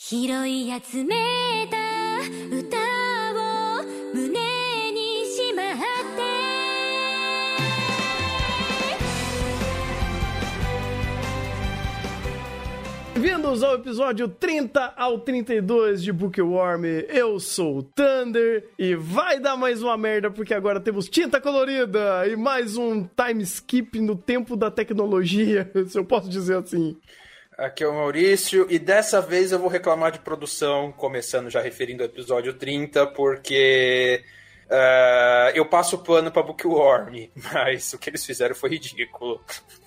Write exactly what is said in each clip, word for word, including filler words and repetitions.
拾い集めた歌を胸にしまって Bem-vindos ao episódio trinta ao trinta e dois de Bookworm. Eu sou o Thunder e vai dar mais uma merda porque agora temos tinta colorida e mais um time skip no tempo da tecnologia, se eu posso dizer assim. Aqui é o Maurício, e dessa vez eu vou reclamar de produção, começando já referindo ao episódio trinta, porque uh, eu passo pano pra Bookworm, mas o que eles fizeram foi ridículo.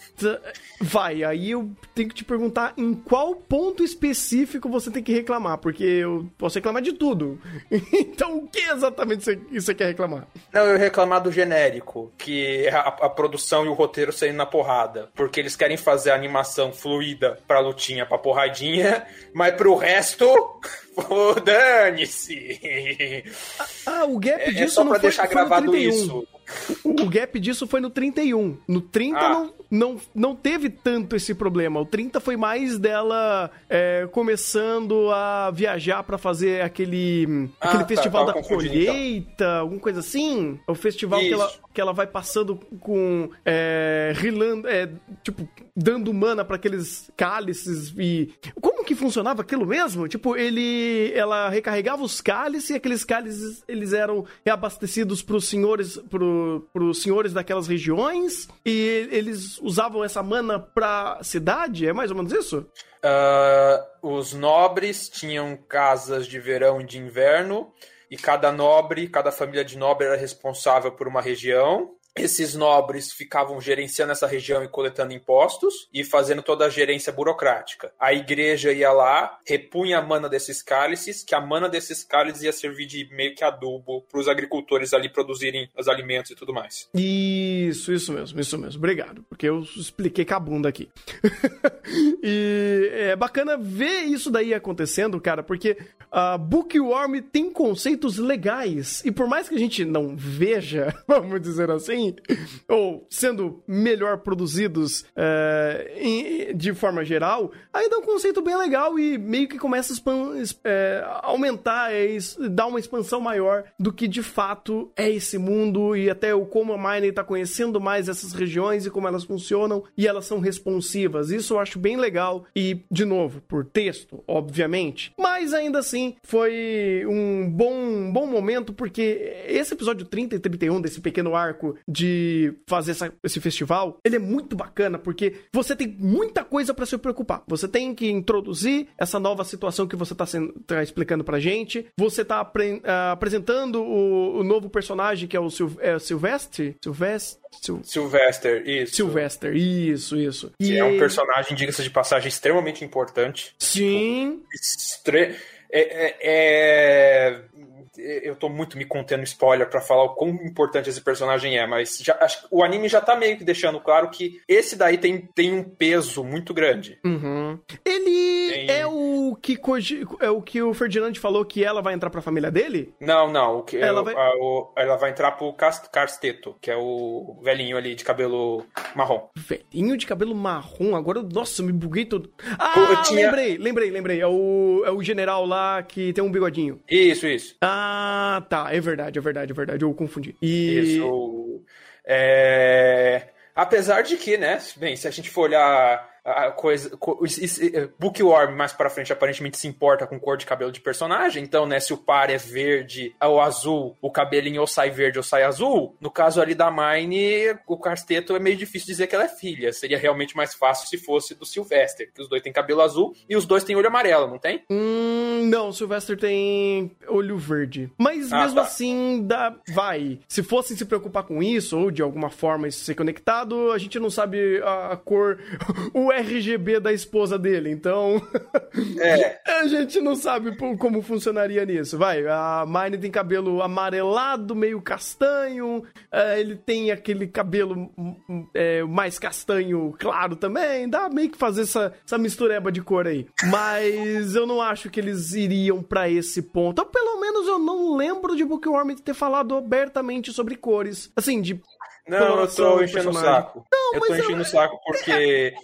Vai, aí eu tenho que te perguntar em qual ponto específico você tem que reclamar, porque eu posso reclamar de tudo. Então, o que exatamente você, você quer reclamar? Não, eu ia reclamar do genérico, que é a, a produção e o roteiro saindo na porrada, porque eles querem fazer a animação fluida pra lutinha, pra porradinha, mas pro resto, pô, dane-se. Ah, o gap é, disso é só pra não foi, deixar foi gravado isso. O gap disso foi no trinta e um. No trinta ah. não, não, não teve tanto esse problema. O trinta foi mais dela é, começando a viajar pra fazer aquele, ah, aquele tá, festival da colheita, então. alguma coisa assim. O festival que ela, que ela vai passando com... É, rilando, é, tipo, dando mana pra aqueles cálices e... Como que funcionava aquilo mesmo? Tipo, ele... Ela recarregava os cálices e aqueles cálices, eles eram reabastecidos pros senhores... Pro, pros senhores daquelas regiões e eles usavam essa mana pra cidade? É mais ou menos isso? Uh, os nobres tinham casas de verão e de inverno e cada nobre, cada família de nobre era responsável por uma região. Esses nobres ficavam gerenciando essa região e coletando impostos e fazendo toda a gerência burocrática. A igreja ia lá, repunha a mana desses cálices, que a mana desses cálices ia servir de meio que adubo para os agricultores ali produzirem os alimentos e tudo mais. Isso, isso mesmo, isso mesmo. Obrigado, porque eu expliquei com a bunda aqui. E é bacana ver isso daí acontecendo, cara, porque a Bookworm tem conceitos legais. E por mais que a gente não veja, vamos dizer assim, ou sendo melhor produzidos é, em, de forma geral, ainda é um conceito bem legal e meio que começa a expan- é, aumentar, é, dar uma expansão maior do que de fato é esse mundo e até o como a Mine está conhecendo mais essas regiões e como elas funcionam e elas são responsivas. Isso eu acho bem legal e, de novo, por texto, obviamente, mas ainda assim foi um bom, um bom momento porque esse episódio trinta e trinta e um desse pequeno arco de fazer essa, esse festival, ele é muito bacana, porque você tem muita coisa pra se preocupar. Você tem que introduzir essa nova situação que você tá, sendo, tá explicando pra gente, você tá apre, uh, apresentando o, o novo personagem, que é o Sil, é, Silvestre? Silvestre? Sil... Sylvester, isso. Sylvester, isso, isso. Que e... é um personagem, diga-se de passagem, extremamente importante. Sim. Tipo, estre... é... é, é... Eu tô muito me contendo spoiler pra falar o quão importante esse personagem é, mas já, acho, o anime já tá meio que deixando claro que esse daí tem, tem um peso muito grande. Uhum. Ele tem... é o que é o que o Ferdinand falou que ela vai entrar pra família dele? Não, não. O que ela, é, vai... A, o, ela vai entrar pro Casteto, que é o velhinho ali de cabelo marrom. Velhinho de cabelo marrom? Agora, nossa, eu me buguei todo. Ah, tinha... lembrei, lembrei, lembrei. É o, é o general lá que tem um bigodinho. Isso, isso. Ah, tá. É verdade, é verdade, é verdade. Eu confundi. E... Isso. É... Apesar de que, né, bem, se a gente for olhar a coisa, Bookworm mais pra frente aparentemente se importa com cor de cabelo de personagem, então, né, se o par é verde ou azul, o cabelinho ou sai verde ou sai azul, no caso ali da Mine, o Casteto é meio difícil dizer que ela é filha, seria realmente mais fácil se fosse do Sylvester, que os dois têm cabelo azul e os dois têm olho amarelo, não tem? Hum, não, o Sylvester tem olho verde, mas ah, mesmo tá. assim, dá, vai, se fosse se preocupar com isso, ou de alguma forma isso ser conectado, a gente não sabe a, a cor, o R G B da esposa dele, então é. a gente não sabe como funcionaria nisso. Vai, a Mine tem cabelo amarelado, meio castanho, uh, ele tem aquele cabelo é, mais castanho claro também, dá meio que fazer essa, essa mistureba de cor aí. Mas eu não acho que eles iriam pra esse ponto, ou pelo menos eu não lembro de Bookworm ter falado abertamente sobre cores, assim, de Não, eu tô enchendo o saco. Não, eu tô enchendo o eu... saco porque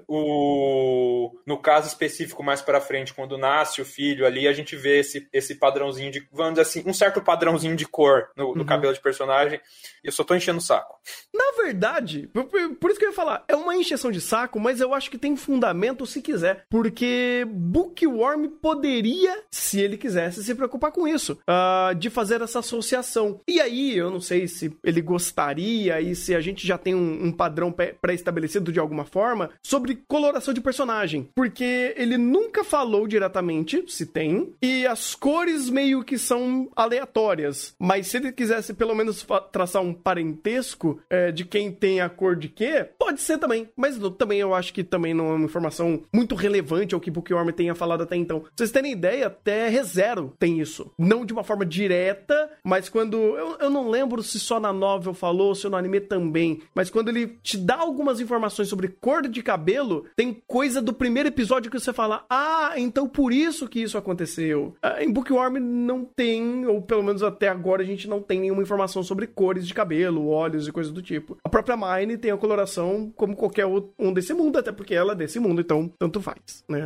o... no caso específico, mais pra frente, quando nasce o filho ali, a gente vê esse, esse padrãozinho de, vamos dizer assim, um certo padrãozinho de cor no, no uhum. cabelo de personagem. E eu só tô enchendo o saco. Na verdade, por, por isso que eu ia falar, é uma encheção de saco, mas eu acho que tem fundamento se quiser. Porque Bookworm poderia, se ele quisesse, se preocupar com isso. Uh, de fazer essa associação. E aí, eu não sei se ele gostaria e se a gente já tem um, um padrão pré-estabelecido de alguma forma sobre coloração de personagem. Porque ele nunca falou diretamente, se tem, e as cores meio que são aleatórias. Mas se ele quisesse pelo menos traçar um parentesco é, de quem tem a cor de quê, pode ser também. Mas eu, também eu acho que também não é uma informação muito relevante ao que Bookworm tenha falado até então. Pra vocês terem ideia, até ReZero tem isso. Não de uma forma direta, mas quando... Eu, eu não lembro se só na novel falou, se no anime também, mas quando ele te dá algumas informações sobre cor de cabelo, tem coisa do primeiro episódio que você fala, ah, então por isso que isso aconteceu. Ah, em Bookworm não tem, ou pelo menos até agora a gente não tem nenhuma informação sobre cores de cabelo, olhos e coisas do tipo. A própria Mine tem a coloração como qualquer um desse mundo, até porque ela é desse mundo, então tanto faz, né?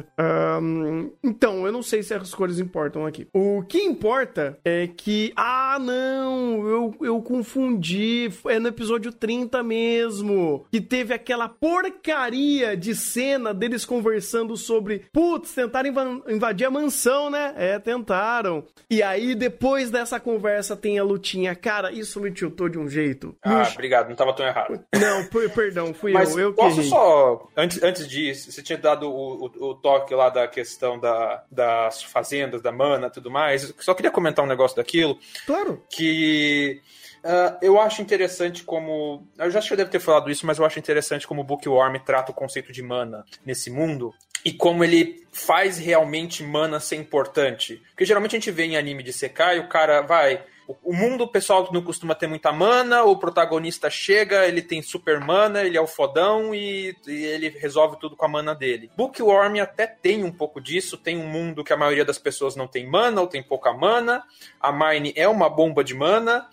Um, então, eu não sei se as cores importam aqui. O que importa é que, ah, não, eu, eu confundi, é no episódio trinta mesmo, que teve aquela porcaria de cena deles conversando sobre, putz, tentaram inv- invadir a mansão, né? É, tentaram. E aí, depois dessa conversa, tem a lutinha. Cara, isso me tiltou de um jeito. Ah, me... obrigado, não tava tão errado. Não, p- perdão, fui Mas eu. eu posso que só, antes, antes disso, você tinha dado o, o, o toque lá da questão da, das fazendas, da mana e tudo mais. Só queria comentar um negócio daquilo. Claro. Que... Uh, eu acho interessante como... Eu já acho que eu devo ter falado isso, mas eu acho interessante como o Bookworm trata o conceito de mana nesse mundo e como ele faz realmente mana ser importante. Porque geralmente a gente vê em anime de Sekai, o cara vai... O mundo, o pessoal não costuma ter muita mana, o protagonista chega, ele tem super mana, ele é o fodão e, e ele resolve tudo com a mana dele. Bookworm até tem um pouco disso, tem um mundo que a maioria das pessoas não tem mana ou tem pouca mana, a Mine é uma bomba de mana,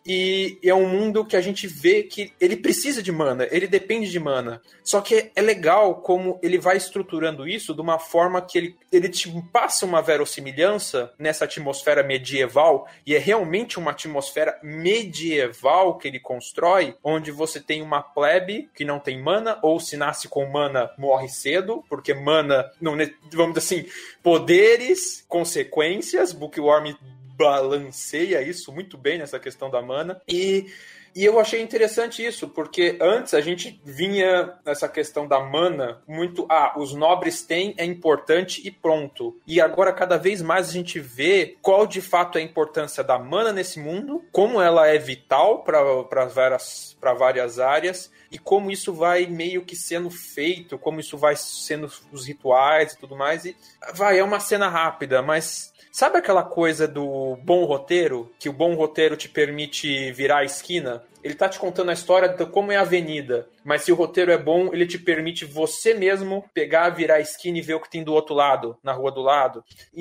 e é um mundo que a gente vê que ele precisa de mana, ele depende de mana. Só que é legal como ele vai estruturando isso de uma forma que ele, ele te passa uma verossimilhança nessa atmosfera medieval, e é realmente uma atmosfera medieval que ele constrói, onde você tem uma plebe que não tem mana, ou se nasce com mana, morre cedo, porque mana, não, vamos dizer assim, poderes, consequências, Bookworm balanceia isso muito bem nessa questão da mana. E, e eu achei interessante isso, porque antes a gente vinha nessa questão da mana muito, ah, os nobres têm, é importante e pronto. E agora cada vez mais a gente vê qual de fato é a importância da mana nesse mundo, como ela é vital para várias, para várias áreas, e como isso vai meio que sendo feito, como isso vai sendo os rituais e tudo mais. E vai, é uma cena rápida, mas... Sabe aquela coisa do bom roteiro? Que o bom roteiro te permite virar a esquina? Ele tá te contando a história de como é a avenida. Mas se o roteiro é bom, ele te permite você mesmo pegar, virar a esquina e ver o que tem do outro lado, na rua do lado.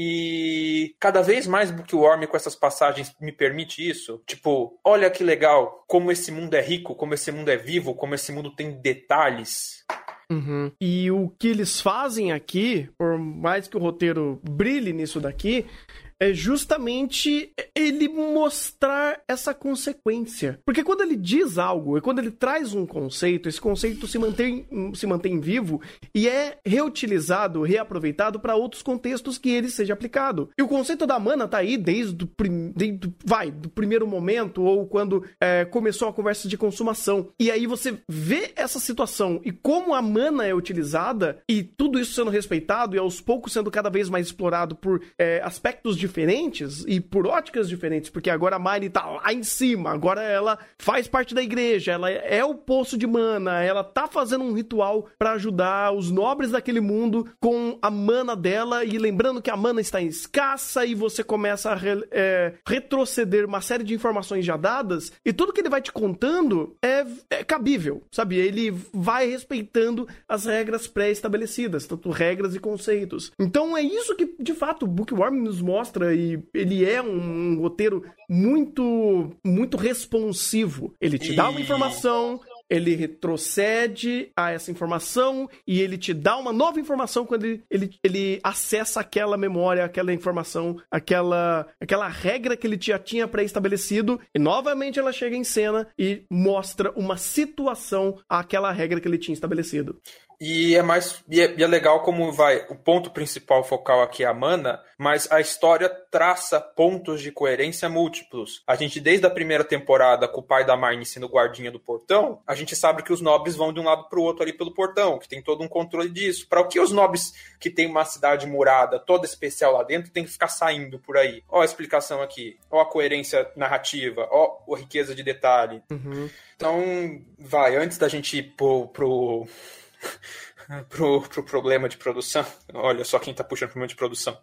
E cada vez mais Bookworm com essas passagens me permite isso. Tipo, olha que legal, como esse mundo é rico, como esse mundo é vivo, como esse mundo tem detalhes. Uhum. E o que eles fazem aqui, por mais que o roteiro brilhe nisso daqui, é justamente ele mostrar essa consequência. Porque quando ele diz algo, e quando ele traz um conceito, esse conceito se mantém, se mantém vivo e é reutilizado, reaproveitado para outros contextos que ele seja aplicado. E o conceito da mana tá aí desde o prim, desde, vai, do primeiro momento, ou quando é, começou a conversa de consumação. E aí você vê essa situação e como a mana é utilizada, e tudo isso sendo respeitado e aos poucos sendo cada vez mais explorado por é, aspectos diferentes e por óticas diferentes, porque agora a Mine tá lá em cima, agora ela faz parte da igreja, ela é o poço de mana, ela tá fazendo um ritual para ajudar os nobres daquele mundo com a mana dela, e lembrando que a mana está escassa, e você começa a re, é, retroceder uma série de informações já dadas, e tudo que ele vai te contando é, é cabível, sabe? Ele vai respeitando as regras pré-estabelecidas, tanto regras e conceitos. Então é isso que, de fato, o Bookworm nos mostra mostra, e ele é um, um roteiro muito, muito responsivo. Ele te dá uma informação, ele retrocede a essa informação e ele te dá uma nova informação quando ele, ele, ele acessa aquela memória, aquela informação, aquela, aquela regra que ele já tinha pré-estabelecido, e novamente ela chega em cena e mostra uma situação àquela regra que ele tinha estabelecido. E é mais e é, e é legal como vai. O ponto principal focal aqui é a mana, mas a história traça pontos de coerência múltiplos. A gente, desde a primeira temporada, com o pai da Marnie sendo guardinha do portão, a gente sabe que os nobres vão de um lado pro outro ali pelo portão, que tem todo um controle disso. Para o que os nobres que tem uma cidade murada toda especial lá dentro tem que ficar saindo por aí? Ó a explicação aqui, ó a coerência narrativa, ó a riqueza de detalhe. Uhum. Então, vai, antes da gente ir pro... pro... pro, pro problema de produção. Olha só quem tá puxando problema de produção.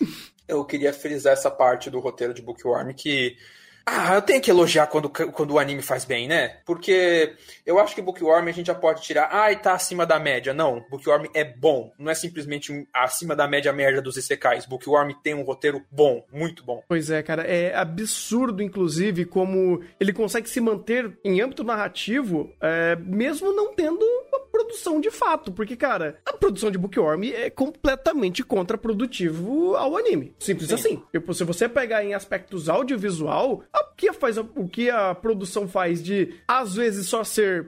Eu queria frisar essa parte do roteiro de Bookworm que... Ah, eu tenho que elogiar quando, quando o anime faz bem, né? Porque eu acho que Bookworm a gente já pode tirar... Ah, e tá acima da média. Não, Bookworm é bom. Não é simplesmente um, acima da média merda dos isekais. Bookworm tem um roteiro bom, muito bom. Pois é, cara. É absurdo, inclusive, como ele consegue se manter em âmbito narrativo, é, mesmo não tendo uma produção de fato. Porque, cara, a produção de Bookworm é completamente contraprodutivo ao anime. Simples Sim. assim. Eu, se você pegar em aspectos audiovisual... O que, faz a, o que a produção faz de, às vezes, só ser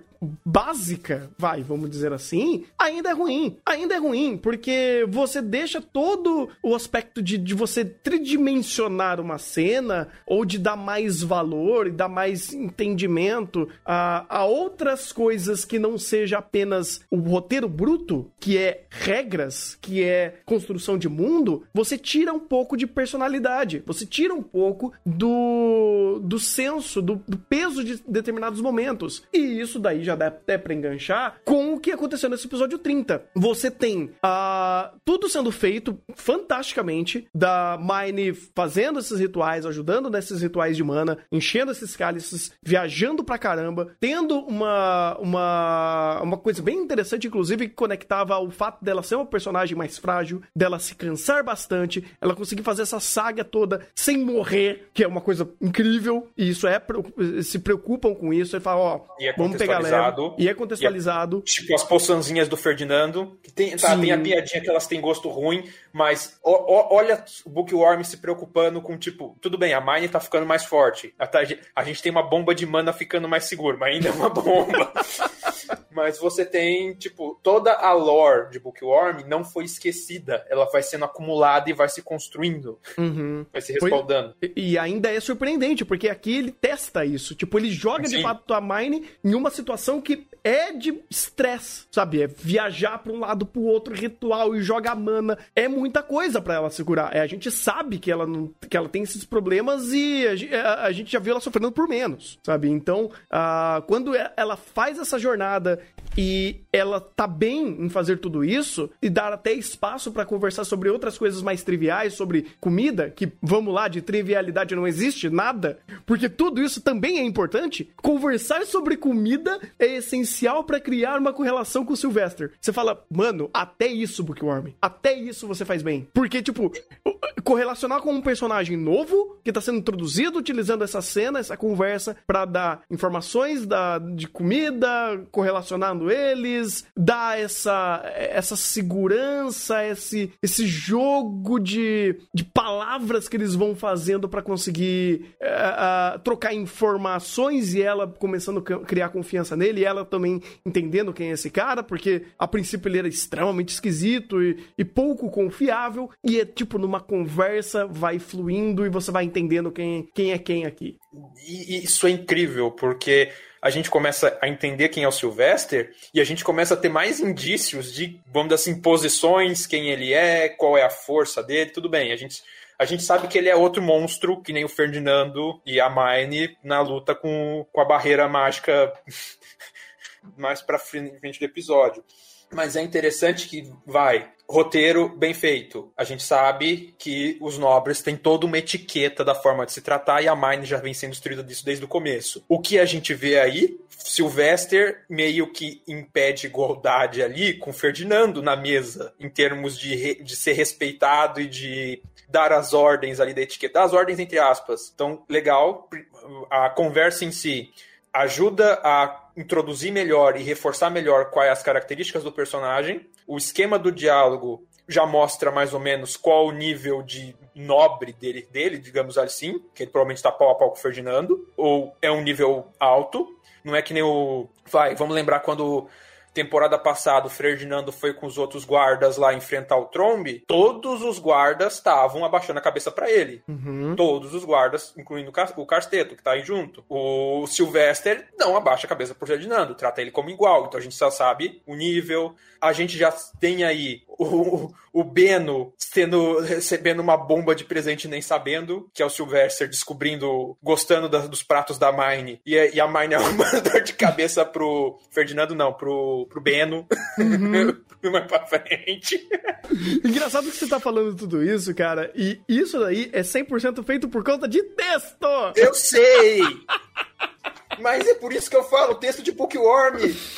básica, vai, vamos dizer assim, ainda é ruim. Ainda é ruim, porque você deixa todo o aspecto de, de você tridimensionar uma cena, ou de dar mais valor e dar mais entendimento a, a outras coisas que não seja apenas o roteiro bruto, que é regras, que é construção de mundo, você tira um pouco de personalidade, você tira um pouco do, do senso, do, do peso de determinados momentos. E isso daí já dá até pra enganchar com o que aconteceu nesse episódio trinta. Você tem uh, tudo sendo feito fantasticamente, da Marnie fazendo esses rituais, ajudando nesses rituais de mana, enchendo esses cálices, viajando pra caramba, tendo uma, uma, uma coisa bem interessante, inclusive, que conectava ao fato dela ser uma personagem mais frágil, dela se cansar bastante, ela conseguir fazer essa saga toda sem morrer, que é uma coisa incrível, e isso é, se preocupam com isso, ele fala, ó, é vamos pegar leve. E é contextualizado. E é, tipo as poçãozinhas do Ferdinando. Que tem, tá, tem a piadinha que elas têm gosto ruim, mas ó, ó, olha o Bookworm se preocupando com, tipo, tudo bem, a Marnie tá ficando mais forte. A, a gente tem uma bomba de mana ficando mais segura, mas ainda é uma bomba. Mas você tem, tipo, toda a lore de Bookworm não foi esquecida. Ela vai sendo acumulada e vai se construindo. Uhum. Vai se respaldando. Foi, e ainda é surpreendente, porque aqui ele testa isso. Tipo, ele joga Sim. de fato a Marnie em uma situação que é de estresse, sabe? É viajar pra um lado pro outro, ritual, e joga mana. É muita coisa pra ela segurar. É, a gente sabe que ela, não, que ela tem esses problemas e a, a, a gente já viu ela sofrendo por menos, sabe? Então, uh, quando ela faz essa jornada e ela tá bem em fazer tudo isso e dar até espaço pra conversar sobre outras coisas mais triviais, sobre comida, que, vamos lá, de trivialidade não existe nada, porque tudo isso também é importante. Conversar sobre comida é essencial pra criar uma correlação com o Sylvester. Você fala, mano, até isso, Bookworm, até isso você faz bem. Porque, tipo, correlacionar com um personagem novo que tá sendo introduzido utilizando essa cena, essa conversa, pra dar informações da, de comida, correlacionando eles, dar essa, essa segurança, esse, esse jogo de, de palavras que eles vão fazendo pra conseguir uh, uh, trocar informações, e ela começando a criar confiança nele, e ela também entendendo quem é esse cara, porque a princípio ele era extremamente esquisito e, e pouco confiável, e é tipo numa conversa, vai fluindo e você vai entendendo quem, quem é quem aqui. E isso é incrível, porque a gente começa a entender quem é o Sylvester e a gente começa a ter mais indícios de, vamos dizer assim, posições, quem ele é, qual é a força dele, tudo bem, a gente... A gente sabe que ele é outro monstro, que nem o Ferdinando e a Marnie na luta com, com a barreira mágica mais pra frente do episódio. Mas é interessante que, vai, roteiro bem feito. A gente sabe que os nobres têm toda uma etiqueta da forma de se tratar e a Marnie já vem sendo instruída disso desde o começo. O que a gente vê aí, Sylvester meio que impede igualdade ali com Ferdinando na mesa, em termos de, re, de ser respeitado e de dar as ordens ali da etiqueta, dar as ordens entre aspas. Então, legal, a conversa em si ajuda a introduzir melhor e reforçar melhor quais as características do personagem. O esquema do diálogo já mostra mais ou menos qual o nível de nobre dele, dele digamos assim, que ele provavelmente está pau a pau com o Ferdinando, ou é um nível alto. Não é que nem o... Vai, vamos lembrar quando... Temporada passada, o Ferdinando foi com os outros guardas lá enfrentar o Trombe. Todos os guardas estavam abaixando a cabeça pra ele. Uhum. Todos os guardas, incluindo o Casteto, que tá aí junto. O Sylvester não abaixa a cabeça pro Ferdinando, trata ele como igual. Então a gente só sabe o nível. A gente já tem aí o, o Beno sendo, recebendo uma bomba de presente nem sabendo, que é o Sylvester descobrindo, gostando da, dos pratos da Mine. E, e a Mine arrumando dor de cabeça pro Ferdinando, não, pro pro Beno, uhum. mais pra frente. Engraçado que você tá falando tudo isso, cara, e isso daí é cem por cento feito por conta de texto! Eu sei! Mas é por isso que eu falo, texto de Bookworm!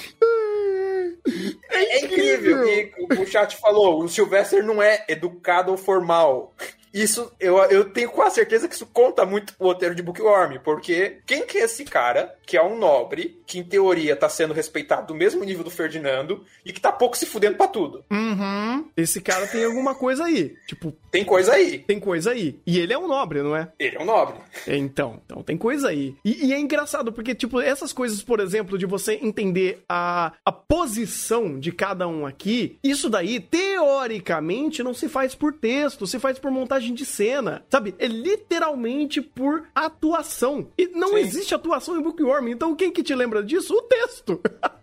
É, é incrível! E o chat falou, o Sylvester não é educado ou formal. Isso, eu, eu tenho quase certeza que isso conta muito pro roteiro de Bookworm, porque quem que é esse cara, que é um nobre, que em teoria tá sendo respeitado do mesmo nível do Ferdinando, e que tá pouco se fudendo pra tudo? Uhum. Esse cara tem alguma coisa aí. Tipo... Tem coisa aí. Tem coisa aí. E ele é um nobre, não é? Ele é um nobre. Então, então tem coisa aí. E, e é engraçado, porque, tipo, essas coisas, por exemplo, de você entender a, a posição de cada um aqui, isso daí, teoricamente, não se faz por texto, se faz por montagem de cena, sabe? É literalmente por atuação. E não Sim. existe atuação em Bookworm, então quem que te lembra disso? O texto.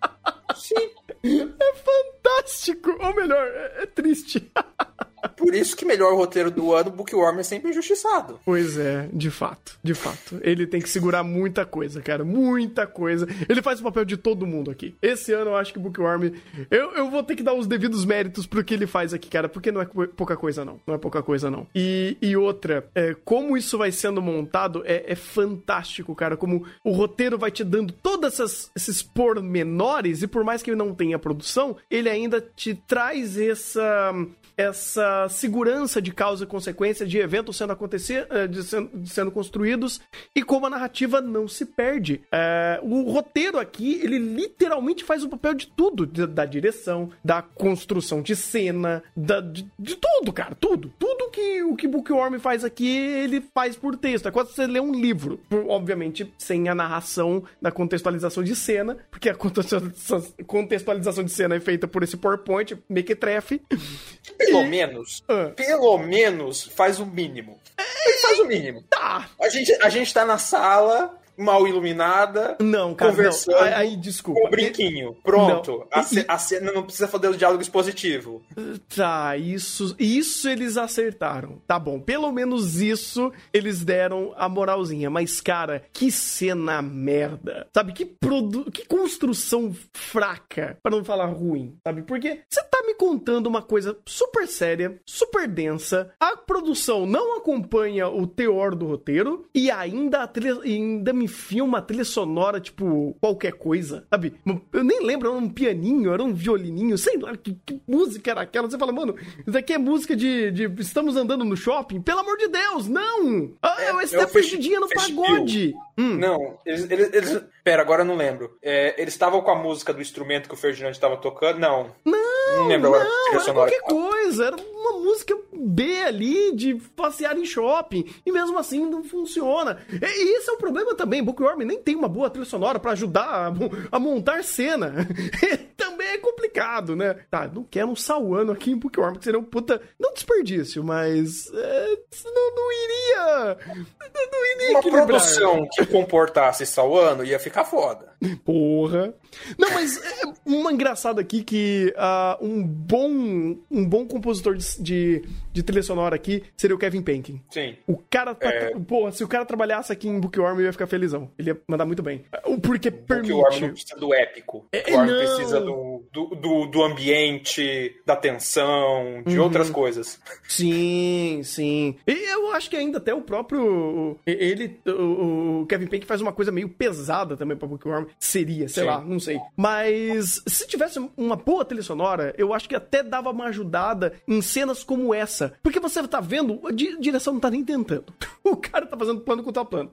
Sim. É fantástico. Ou melhor, é, é triste. Por isso que melhor roteiro do ano, Bookworm é sempre injustiçado. Pois é, de fato, de fato. Ele tem que segurar muita coisa, cara, muita coisa. Ele faz o papel de todo mundo aqui. Esse ano eu acho que Bookworm... Eu, eu vou ter que dar os devidos méritos pro que ele faz aqui, cara, porque não é pouca coisa, não. Não é pouca coisa, não. E, e outra, é, como isso vai sendo montado é, é fantástico, cara, como o roteiro vai te dando todos esses pormenores, e por mais que ele não tenha produção, ele ainda te traz essa... essa segurança de causa e consequência de eventos sendo acontecer, de sendo, de sendo construídos, e como a narrativa não se perde. É, o roteiro aqui, ele literalmente faz o papel de tudo, de, da direção, da construção de cena, da, de, de tudo, cara, tudo. Tudo que o que Bookworm faz aqui, ele faz por texto. É quase você ler um livro, obviamente sem a narração da contextualização de cena, porque a contextualização de cena é feita por esse PowerPoint, mequetrefe. Pelo e... menos, ah. pelo menos faz o mínimo. Ele faz o mínimo. Tá. A gente, a gente tá na sala, mal iluminada, não, cara, conversando, não. Aí, desculpa. com o brinquinho. Pronto. Não. A, ce, a cena não precisa fazer o diálogo expositivo. Tá, isso, isso eles acertaram. Tá bom, pelo menos isso eles deram a moralzinha. Mas, cara, que cena merda. Sabe, que, produ... que construção fraca, pra não falar ruim, sabe? Porque você tá me contando uma coisa super séria, super densa, a produção não acompanha o teor do roteiro e ainda, a trilha, ainda me filma a trilha sonora, tipo, qualquer coisa, sabe? Eu nem lembro, era um pianinho, era um violininho, sei lá, que, que música era aquela? Você fala, mano, isso aqui é música de, de estamos andando no shopping? Pelo amor de Deus, não! Ah, é, é essa perdidinha no pagode! Hum. Não, eles, eles, eles... Pera, agora eu não lembro. É, eles estavam com a música do instrumento que o Ferdinand estava tocando? Não. Não, não lembro agora. Não, era qualquer coisa, era uma música B ali, de passear em shopping, e mesmo assim não funciona. E esse é o problema também, Bookworm nem tem uma boa trilha sonora pra ajudar a, a montar cena. Também é complicado, né? Tá, não quero um Sauano aqui em Bookworm, que seria um puta, não desperdício, mas é, não, não iria, não iria uma equilibrar. Produção que comportasse Sauano ia ficar foda. Porra. Não, mas é uma engraçada aqui que uh, um bom um bom compositor de, de, de trilha sonora aqui seria o Kevin Penkin. Sim. O cara tá, é... Pô, se o cara trabalhasse aqui em Bookworm, eu ia ficar felizão. Ele ia mandar muito bem. Porque permite... Bookworm não precisa do épico. É, Bookworm não. precisa do, do, do, do ambiente, da tensão, de uhum. outras coisas. Sim, sim. E eu acho que ainda até o próprio... Ele, o, o Kevin Payne faz uma coisa meio pesada também pra Bookworm. Seria, sei sim. lá, não sei. Mas se tivesse uma boa trilha sonora, eu acho que até dava uma ajudada em cenas como essa. Porque você tá vendo, a direção não tá nem tentando. O cara tá fazendo plano contra plano.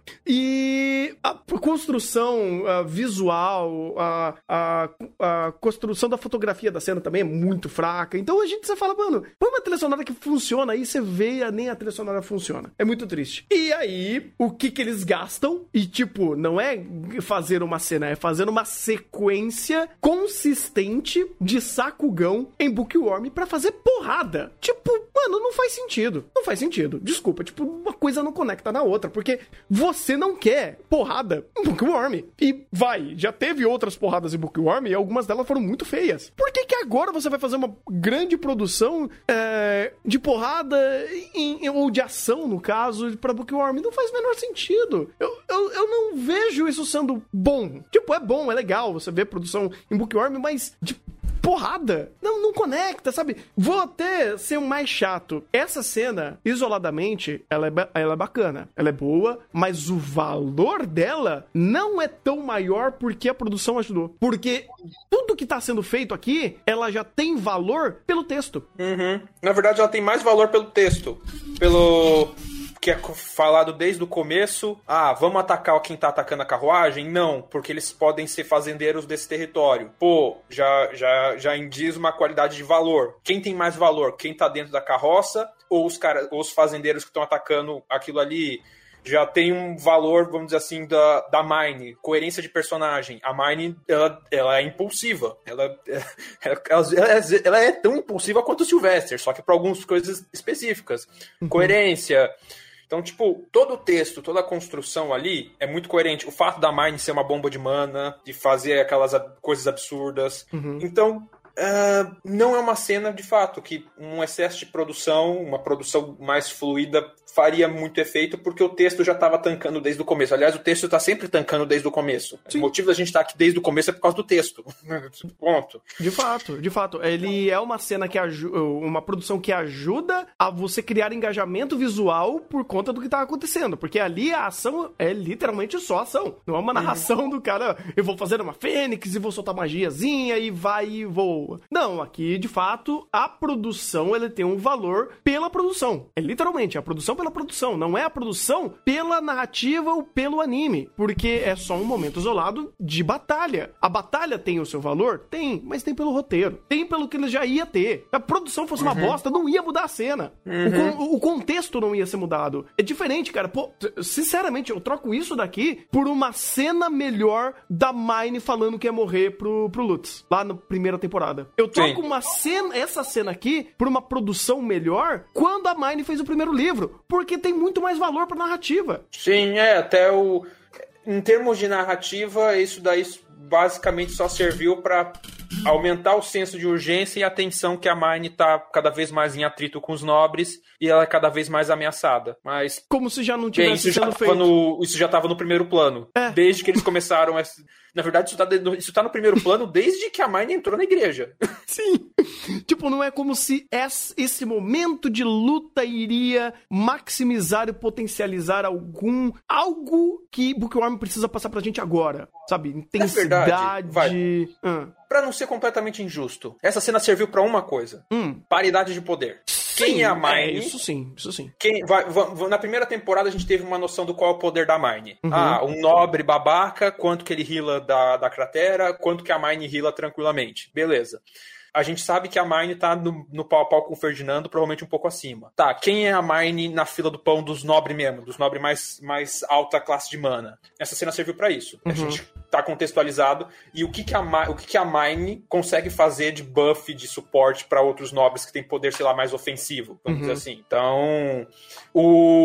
E a construção a visual, a, a, a construção da fotografia da cena também é muito fraca. Então a gente você fala, mano, põe uma trilha sonora que funciona, aí você vê e nem a trilha sonora funciona. É muito triste. E aí, o que que eles gastam? E tipo, não é fazer uma cena, é fazer uma sequência consistente de Sakugão em Bookworm pra fazer porrada. Tipo, mano, não faz sentido. Não faz sentido. Desculpa, tipo, uma coisa não conecta na outra, porque você não quer porrada em Bookworm. E vai, já teve outras porradas em Bookworm e algumas delas foram muito feias. Por que que agora você vai fazer uma grande produção é, de porrada em, ou de ação, no caso, pra Bookworm? Não faz o menor sentido. Eu, eu, eu não vejo isso sendo bom. Tipo, é bom, é legal você ver produção em Bookworm, mas de porrada. Não, não conecta, sabe? Vou até ser um mais chato. Essa cena, isoladamente, ela é, ela é bacana. Ela é boa, mas o valor dela não é tão maior porque a produção ajudou. Porque tudo que tá sendo feito aqui, ela já tem valor pelo texto. Uhum. Na verdade, ela tem mais valor pelo texto. Pelo... que é falado desde o começo, ah, vamos atacar quem tá atacando a carruagem? Não, porque eles podem ser fazendeiros desse território. Pô, já, já, já indiz uma qualidade de valor. Quem tem mais valor? Quem tá dentro da carroça ou os, cara, ou os fazendeiros que estão atacando aquilo ali? Já tem um valor, vamos dizer assim, da, da Mine, coerência de personagem. A Mine, ela, ela é impulsiva. Ela, ela, ela, ela é tão impulsiva quanto o Sylvester, só que para algumas coisas específicas. Uhum. Coerência... Então, tipo, todo o texto, toda a construção ali é muito coerente. O fato da Mine ser uma bomba de mana, de fazer aquelas coisas absurdas. Uhum. Então, uh, não é uma cena, de fato, que um excesso de produção, uma produção mais fluida, faria muito efeito, porque o texto já estava tancando desde o começo. Aliás, o texto está sempre tancando desde o começo. Sim. O motivo da gente estar tá aqui desde o começo é por causa do texto. Ponto. De fato, de fato. Ele é uma cena que ajuda, uma produção que ajuda a você criar engajamento visual por conta do que tá acontecendo. Porque ali a ação é literalmente só ação. Não é uma narração uhum. do cara, eu vou fazer uma fênix e vou soltar magiazinha e vai e voa. Não, aqui, de fato, a produção, ela tem um valor pela produção. É literalmente a produção pela produção, não é a produção pela narrativa ou pelo anime, porque é só um momento isolado de batalha. A batalha tem o seu valor? Tem, mas tem pelo roteiro. Tem pelo que ele já ia ter. Se a produção fosse uhum. uma bosta, não ia mudar a cena. Uhum. O, con- o contexto não ia ser mudado. É diferente, cara. Pô, sinceramente, eu troco isso daqui por uma cena melhor da Mine falando que ia morrer pro, pro Lutz, lá na primeira temporada. Eu troco Sim. uma cena, essa cena aqui por uma produção melhor quando a Mine fez o primeiro livro. Porque tem muito mais valor pra narrativa. Sim, é, até o... Em termos de narrativa, isso daí basicamente só serviu pra aumentar o senso de urgência e a tensão que a Mine tá cada vez mais em atrito com os nobres e ela é cada vez mais ameaçada. Mas... Como se já não tivesse bem, isso sendo já feito. No, isso já tava no primeiro plano. É. Desde que eles começaram... Essa... Na verdade, isso tá, isso tá no primeiro plano desde que a Mine entrou na igreja. Sim. Tipo, não é como se esse momento de luta iria maximizar e potencializar algum... Algo que Bookworm precisa passar pra gente agora. Sabe? Intensidade. É verdade. Vai. Ah. Pra não ser completamente injusto, essa cena serviu pra uma coisa. Hum. Paridade de poder. Sim, quem é a Mine? É, isso sim, isso sim. Quem, vai, vai, na primeira temporada a gente teve uma noção do qual é o poder da Mine. Uhum. Ah, um nobre babaca, quanto que ele heala da, da cratera, quanto que a Mine heala tranquilamente. Beleza. A gente sabe que a Mine tá no, no pau a pau com o Ferdinando, provavelmente um pouco acima. Tá, quem é a Mine na fila do pão dos nobres mesmo? Dos nobres mais, mais alta classe de mana? Essa cena serviu pra isso. Uhum. A gente tá contextualizado. E o que que a, o que que a Mine consegue fazer de buff, de suporte pra outros nobres que tem poder, sei lá, mais ofensivo, vamos uhum. dizer assim. Então, o...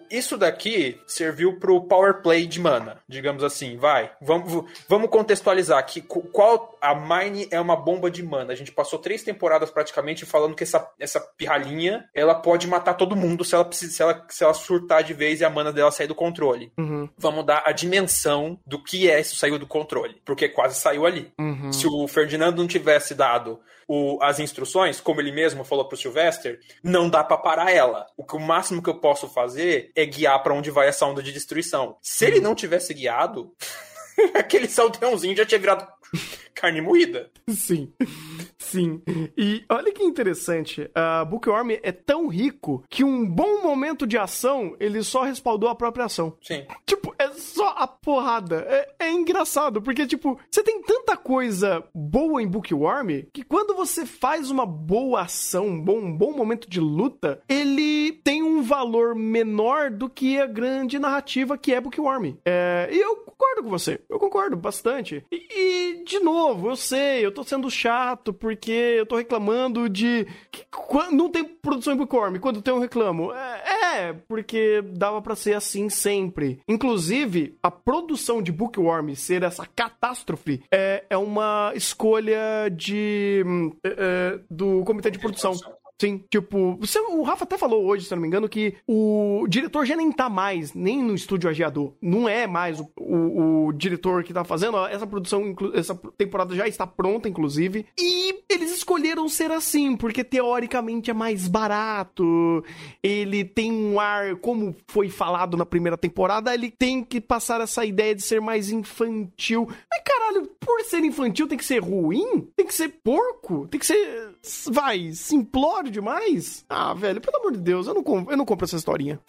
isso daqui serviu pro power play de mana, digamos assim, vai. Vamos, vamos contextualizar aqui. Qual a Mine é uma bomba de mana. A gente passou três temporadas praticamente falando que essa, essa pirralhinha, ela pode matar todo mundo se ela, se ela, se ela surtar de vez e a mana dela sair do controle. Uhum. Vamos dar a dimensão do que é isso saiu do controle, porque quase saiu ali. Uhum. Se o Ferdinando não tivesse dado o, as instruções, como ele mesmo falou pro Sylvester, não dá pra parar ela. O, que, o máximo que eu posso fazer é guiar pra onde vai essa onda de destruição. Se ele não tivesse guiado, aquele saltãozinho já tinha virado carne moída. Sim, sim. E olha que interessante, a Bookworm é tão rico que um bom momento de ação, ele só respaldou a própria ação. Sim. Tipo, é só a porrada. É, é engraçado, porque, tipo, você tem tanta coisa boa em Bookworm que quando você faz uma boa ação, um bom, um bom momento de luta, ele tem um valor menor do que a grande narrativa que é Bookworm. É, e eu concordo com você. Eu concordo bastante. E, e, de novo, eu sei, eu tô sendo chato porque eu tô reclamando de que não tem produção em Bookworm. Quando tem, eu reclamo. É, é, porque dava pra ser assim sempre. Inclusive, a produção de Bookworm ser essa catástrofe é, é uma escolha de é, é, do comitê de produção. Sim, tipo, você, o Rafa até falou hoje, se eu não me engano, que o diretor já nem tá mais, nem no estúdio Ageador. Não é mais o, o, o diretor que tá fazendo. Essa produção, essa temporada já está pronta, inclusive. E eles escolheram ser assim, porque teoricamente é mais barato. Ele tem um ar, como foi falado na primeira temporada, ele tem que passar essa ideia de ser mais infantil. Mas caralho, por ser infantil tem que ser ruim? Tem que ser porco? Tem que ser, vai, simplório demais? Ah, velho, pelo amor de Deus, eu não compro, eu não compro essa historinha.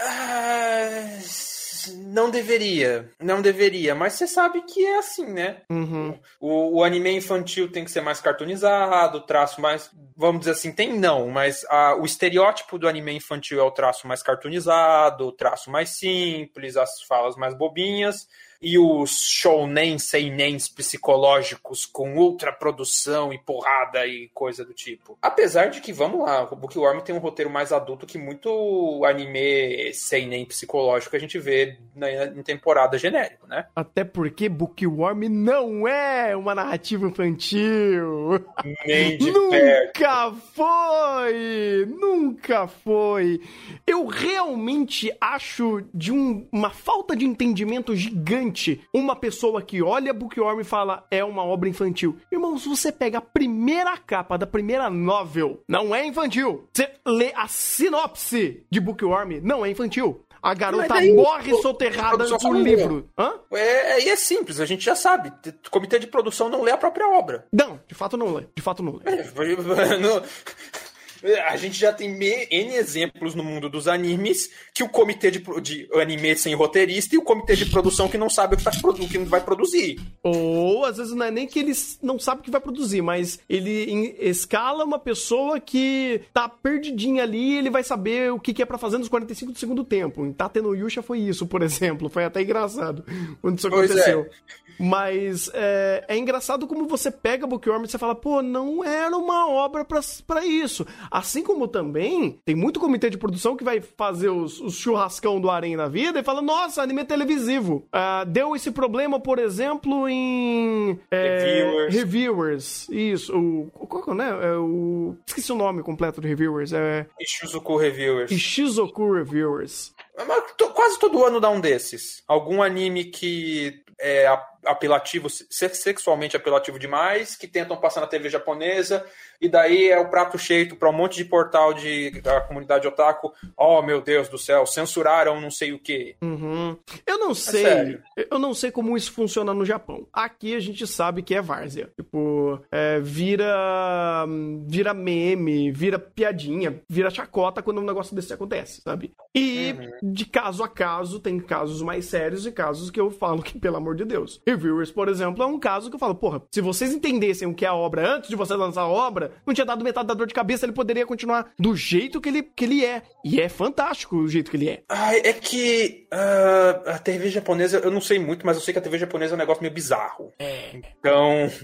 Ah, não deveria, não deveria, mas você sabe que é assim, né? Uhum. O, o anime infantil tem que ser mais cartoonizado, o traço mais, vamos dizer assim, tem não, mas a, o estereótipo do anime infantil é o traço mais cartoonizado, o traço mais simples, as falas mais bobinhas. E os shounen, seinens psicológicos com ultra produção e porrada e coisa do tipo. Apesar de que, vamos lá, o Bookworm tem um roteiro mais adulto que muito anime seinen psicológico que a gente vê na, em temporada genérico, né? Até porque Bookworm não é uma narrativa infantil. Nem de Nunca perto. foi! Nunca foi! Eu realmente acho de um, uma falta de entendimento gigante uma pessoa que olha Bookworm e fala é uma obra infantil. Irmãos, você pega a primeira capa da primeira novel, não é infantil. Você lê a sinopse de Bookworm, não é infantil. A garota daí, morre pô, soterrada produção por familiar. livro. Hã? É, e é simples, a gente já sabe. O comitê de produção não lê a própria obra. Não, de fato não lê. De fato não lê. É, não... A gente já tem N exemplos no mundo dos animes que o comitê de, de anime sem roteirista e o comitê de produção que não sabe o que, tá, o que vai produzir. Ou, às vezes, não é nem que eles não sabem o que vai produzir, mas ele em, escala uma pessoa que tá perdidinha ali e ele vai saber o que, que é pra fazer nos quarenta e cinco do segundo tempo. Em Tate no Yusha foi isso, por exemplo. Foi até engraçado quando isso Pois aconteceu. é. Mas é, é engraçado como você pega Bookworm e você fala, pô, não era uma obra pra, pra isso. Assim como também tem muito comitê de produção que vai fazer os, os churrascão do Arém na vida e fala, nossa, anime televisivo. Uh, deu esse problema, por exemplo, em... É, Reviewers. Reviewers. Isso. O, qual que é, né? É o, esqueci o nome completo de Reviewers. É... Ishizoku Reviewers. Ishizoku Reviewers. Mas to, quase todo ano dá um desses. Algum anime que é apelativo, sexualmente apelativo demais, que tentam passar na T V japonesa, e daí é o prato cheio para um monte de portal de, da comunidade otaku. Oh, meu Deus do céu, censuraram não sei o quê. Uhum. Eu não sei, sério. eu não sei como isso funciona no Japão. Aqui a gente sabe que é várzea. Tipo, é, vira, vira meme, vira piadinha, vira chacota quando um negócio desse acontece, sabe? E uhum. de caso a caso, tem casos mais sérios e casos que eu falo que, pelo amor de Deus. Reviewers, por exemplo, é um caso que eu falo, porra, se vocês entendessem o que é a obra antes de vocês lançar a obra, não tinha dado metade da dor de cabeça, ele poderia continuar do jeito que ele, que ele é. E é fantástico o jeito que ele é. Ai, é que uh, a T V japonesa, eu não sei muito, mas eu sei que a T V japonesa é um negócio meio bizarro. É. Então...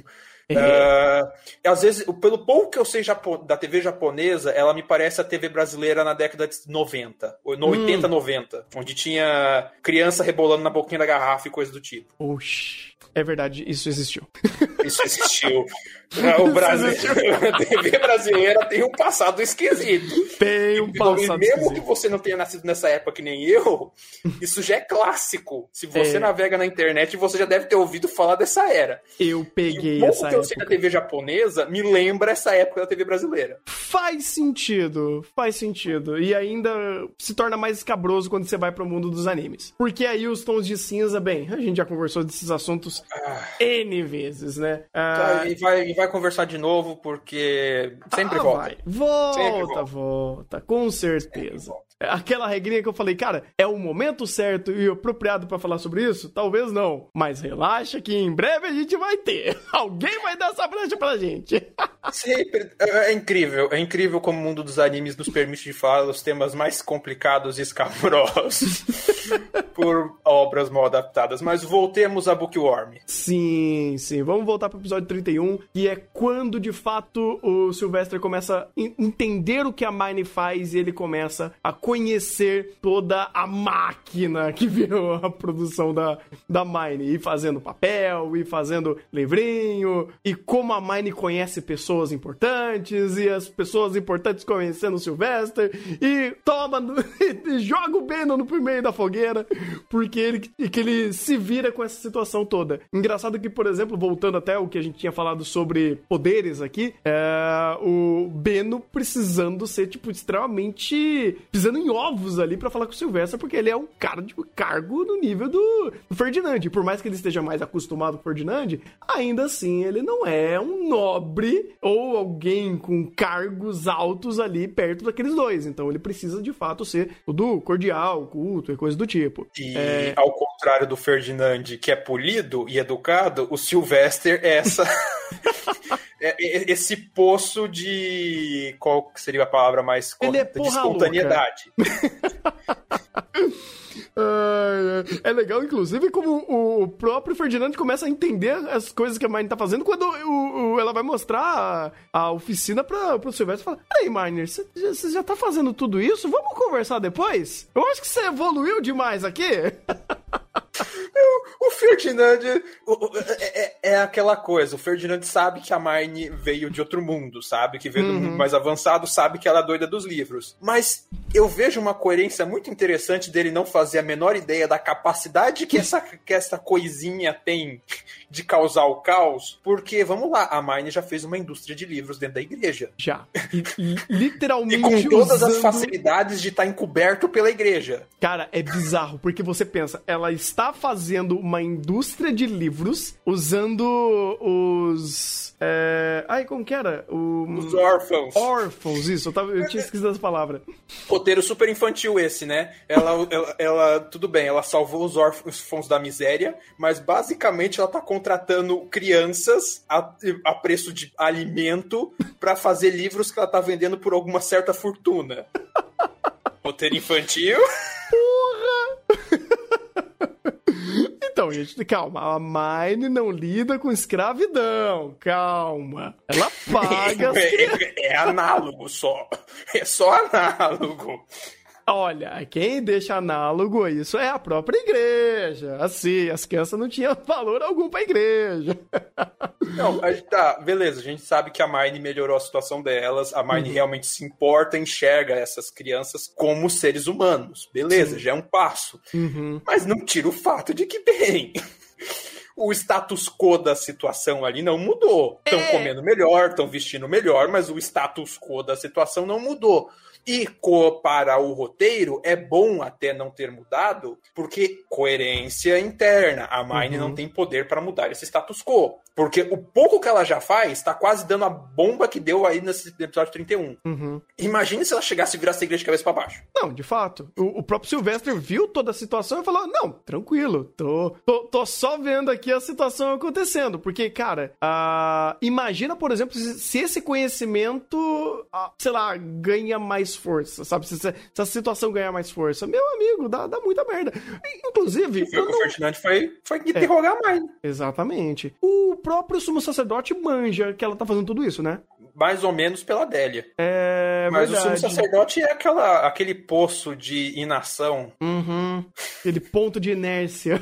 É. Uh, às vezes, pelo pouco que eu sei japo- da T V japonesa, ela me parece a T V brasileira na década de noventa, no hum. oitenta, noventa, onde tinha criança rebolando na boquinha da garrafa e coisa do tipo. Oxi. É verdade, isso existiu. Isso existiu. O Brasil, a T V brasileira tem um passado esquisito. Tem um passado esquisito. Mesmo que você não tenha nascido nessa época que nem eu, isso já é clássico. Se você é. navega na internet, você já deve ter ouvido falar dessa era. Eu peguei e o pouco essa que eu época. sei da T V japonesa me lembra essa época da T V brasileira. Faz sentido, faz sentido. E ainda se torna mais escabroso quando você vai pro mundo dos animes. Porque aí os tons de cinza, bem, a gente já conversou desses assuntos ah. N vezes, né? Ah, tá, e, vai, e vai conversar de novo, porque sempre ah, volta. Vai. Volta, sempre volta, volta, com certeza. Aquela regrinha que eu falei, cara, é o momento certo e apropriado pra falar sobre isso? Talvez não. Mas relaxa que em breve a gente vai ter. Alguém vai dar essa brecha pra gente. Sempre. É incrível. É incrível como o mundo dos animes nos permite de falar os temas mais complicados e escabrosos por obras mal adaptadas. Mas voltemos a Bookworm. Sim, sim. Vamos voltar pro episódio trinta e um, que é quando, de fato, o Sylvester começa a entender o que a Mine faz e ele começa a conhecer toda a máquina que virou a produção da, da Mine, e fazendo papel, e fazendo livrinho, e como a Mine conhece pessoas importantes, e as pessoas importantes conhecendo o Sylvester, e toma, e joga o Beno no meio da fogueira, porque ele, que ele se vira com essa situação toda. Engraçado que, por exemplo, voltando até o que a gente tinha falado sobre poderes aqui, é, o Beno precisando ser, tipo, extremamente... pisando em ovos ali pra falar com o Sylvester, porque ele é um cara de cargo no nível do, do Ferdinand. E por mais que ele esteja mais acostumado com o Ferdinand, ainda assim ele não é um nobre ou alguém com cargos altos ali perto daqueles dois. Então ele precisa de fato ser tudo cordial, culto e coisa do tipo. E é... ao contrário do Ferdinand, que é polido e educado, o Sylvester é essa... esse poço de... qual seria a palavra mais correta? Ele é de espontaneidade. É legal, inclusive, como o próprio Ferdinand começa a entender as coisas que a Mine tá fazendo quando o, o, ela vai mostrar a, a oficina pra, pro Sylvester e fala: Peraí, Miner, você já, já tá fazendo tudo isso? Vamos conversar depois? Eu acho que você evoluiu demais aqui. O Ferdinand é, é aquela coisa, o Ferdinand sabe que a Mine veio de outro mundo, sabe? Que veio uhum. do mundo mais avançado, sabe que ela é doida dos livros. Mas eu vejo uma coerência muito interessante dele não fazer a menor ideia da capacidade que essa, que essa coisinha tem de causar o caos, porque, vamos lá, a Mine já fez uma indústria de livros dentro da igreja. Já. E, e literalmente e com todas usando... as facilidades de estar encoberto pela igreja. Cara, é bizarro, porque você pensa, ela está fazendo uma indústria de livros usando os... É... Ai, como que era? O... Os órfãos. Órfãos, isso. Eu, tava... eu tinha esquecido essa palavra. Roteiro super infantil esse, né? Ela, ela, ela, tudo bem, ela salvou os órfãos da miséria, mas basicamente ela tá contratando crianças a, a preço de alimento pra fazer livros que ela tá vendendo por alguma certa fortuna. Roteiro infantil. Porra! Então, gente, calma. A Mine não lida com escravidão. Calma. Ela paga as crianças. É, é análogo só. É só análogo. Olha, quem deixa análogo a isso é a própria igreja. Assim, as crianças não tinham valor algum pra igreja. Não, a gente tá, beleza, a gente sabe que a Mine melhorou a situação delas, a Mine uhum. realmente se importa, enxerga essas crianças como seres humanos. Beleza, Sim. já é um passo. Uhum. Mas não tira o fato de que, bem... o status quo da situação ali não mudou. Estão é. comendo melhor, estão vestindo melhor, mas o status quo da situação não mudou. E para o roteiro, é bom até não ter mudado, porque coerência interna. A Mine uhum. não tem poder para mudar esse status quo. Porque o pouco que ela já faz, tá quase dando a bomba que deu aí nesse episódio trinta e um. Uhum. Imagine se ela chegasse e virasse a igreja de cabeça pra baixo. Não, de fato. O, o próprio Sylvester viu toda a situação e falou, não, tranquilo, tô, tô, tô só vendo aqui a situação acontecendo. Porque, cara, uh, imagina, por exemplo, se, se esse conhecimento, uh, sei lá, ganha mais mais força, sabe? Se, se, se a situação ganhar mais força, meu amigo, dá, dá muita merda. Inclusive... O não... Ferdinand foi, foi interrogar é, mais. Exatamente. O próprio sumo sacerdote manja que ela tá fazendo tudo isso, né? Mais ou menos pela Adélia. É, Mas verdade. o sumo sacerdote é aquela, aquele poço de inação. Uhum. Aquele ponto de inércia.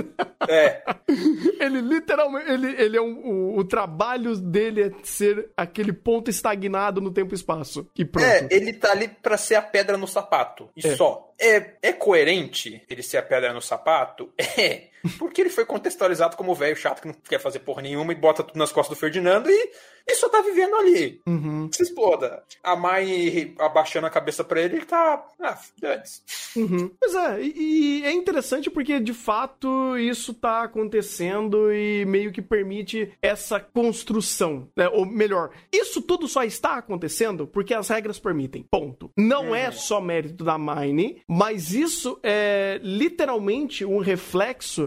É. Ele literalmente, ele, ele é um, o, o trabalho dele é ser aquele ponto estagnado no tempo e espaço. E pronto. É, ele tá ali pra ser a pedra no sapato. E É. só. É, é coerente ele ser a pedra no sapato? É. Porque ele foi contextualizado como velho chato que não quer fazer porra nenhuma e bota tudo nas costas do Ferdinando e, e só tá vivendo ali. Uhum. Se exploda. A mãe abaixando a cabeça pra ele, ele tá... Ah, dane-se. Uhum. Pois é, e, e é interessante porque, de fato, isso tá acontecendo e meio que permite essa construção, né? Ou melhor, isso tudo só está acontecendo porque as regras permitem, ponto. Não Uhum. é só mérito da Mine, mas isso é literalmente um reflexo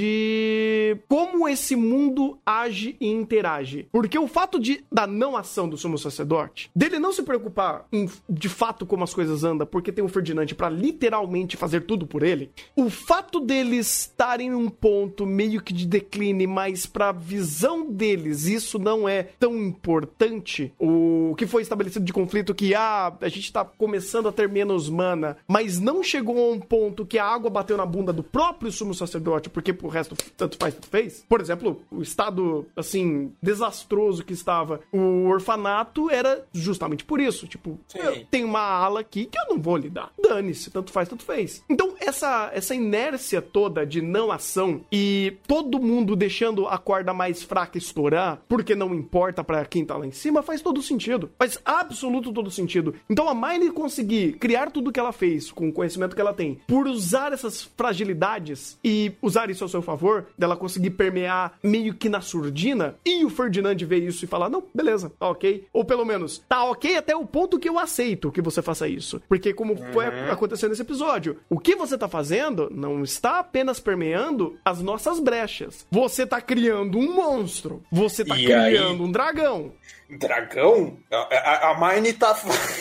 de como esse mundo age e interage. Porque o fato de, da não ação do sumo sacerdote, dele não se preocupar em, de fato como as coisas andam, porque tem o Ferdinand pra literalmente fazer tudo por ele, o fato deles estarem num ponto meio que de decline, mas pra visão deles isso não é tão importante, o que foi estabelecido de conflito que, ah, a gente tá começando a ter menos mana, mas não chegou a um ponto que a água bateu na bunda do próprio sumo sacerdote, porque pro resto tanto faz, tanto fez. Por exemplo, o estado, assim, desastroso que estava o orfanato era justamente por isso. Tipo, eu tenho uma ala aqui que eu não vou lidar. Dane-se, tanto faz, tanto fez. Então, essa, essa inércia toda de não ação e todo mundo deixando a corda mais fraca estourar, porque não importa pra quem tá lá em cima, faz todo sentido. Faz absoluto todo sentido. Então, a Mine conseguir criar tudo que ela fez com o conhecimento que ela tem, por usar essas fragilidades e usar isso ao seu favor, dela conseguir permear meio que na surdina, e o Ferdinand ver isso e falar, não, beleza, tá ok. Ou pelo menos, tá ok até o ponto que eu aceito que você faça isso. Porque como uhum. foi acontecendo nesse episódio, o que você tá fazendo não está apenas permeando as nossas brechas. Você tá criando um monstro. Você tá e criando aí? um dragão. Dragão? A, a, a Mine tá...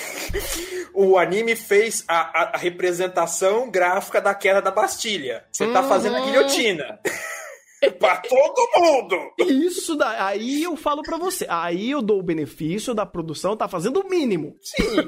O anime fez a, a, a representação gráfica da queda da Bastilha. Você tá uhum. fazendo a guilhotina. Pra todo mundo! Isso, da, aí eu falo pra você. Aí eu dou o benefício da produção, tá fazendo o mínimo. Sim.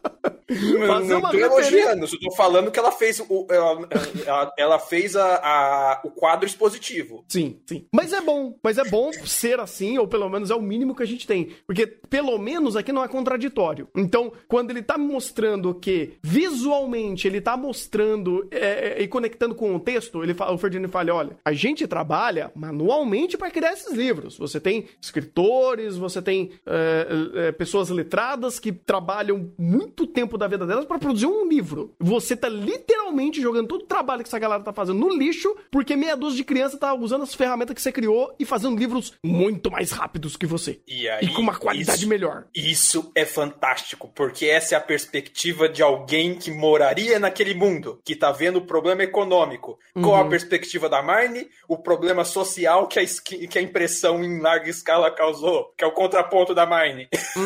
Não, não tô elogiando, só tô falando que ela fez o, ela, ela, ela fez a, a, o quadro expositivo. Sim, sim. Mas é bom, mas é bom ser assim, ou pelo menos é o mínimo que a gente tem. Porque pelo menos aqui não é contraditório. Então, quando ele tá mostrando que visualmente ele tá mostrando é, e conectando com o texto, ele fala, o Ferdinand fala, olha, a gente trabalha manualmente para criar esses livros. Você tem escritores, você tem é, é, pessoas letradas que trabalham muito tempo da vida delas pra produzir um livro. Você tá literalmente jogando todo o trabalho que essa galera tá fazendo no lixo, porque meia dúzia de criança tá usando as ferramentas que você criou e fazendo livros muito mais rápidos que você. E, aí, e com uma qualidade isso, melhor. Isso é fantástico, porque essa é a perspectiva de alguém que moraria naquele mundo, que tá vendo o problema econômico. Uhum. Qual a perspectiva da Mine? O problema social que a, que a impressão em larga escala causou, que é o contraponto da Mine.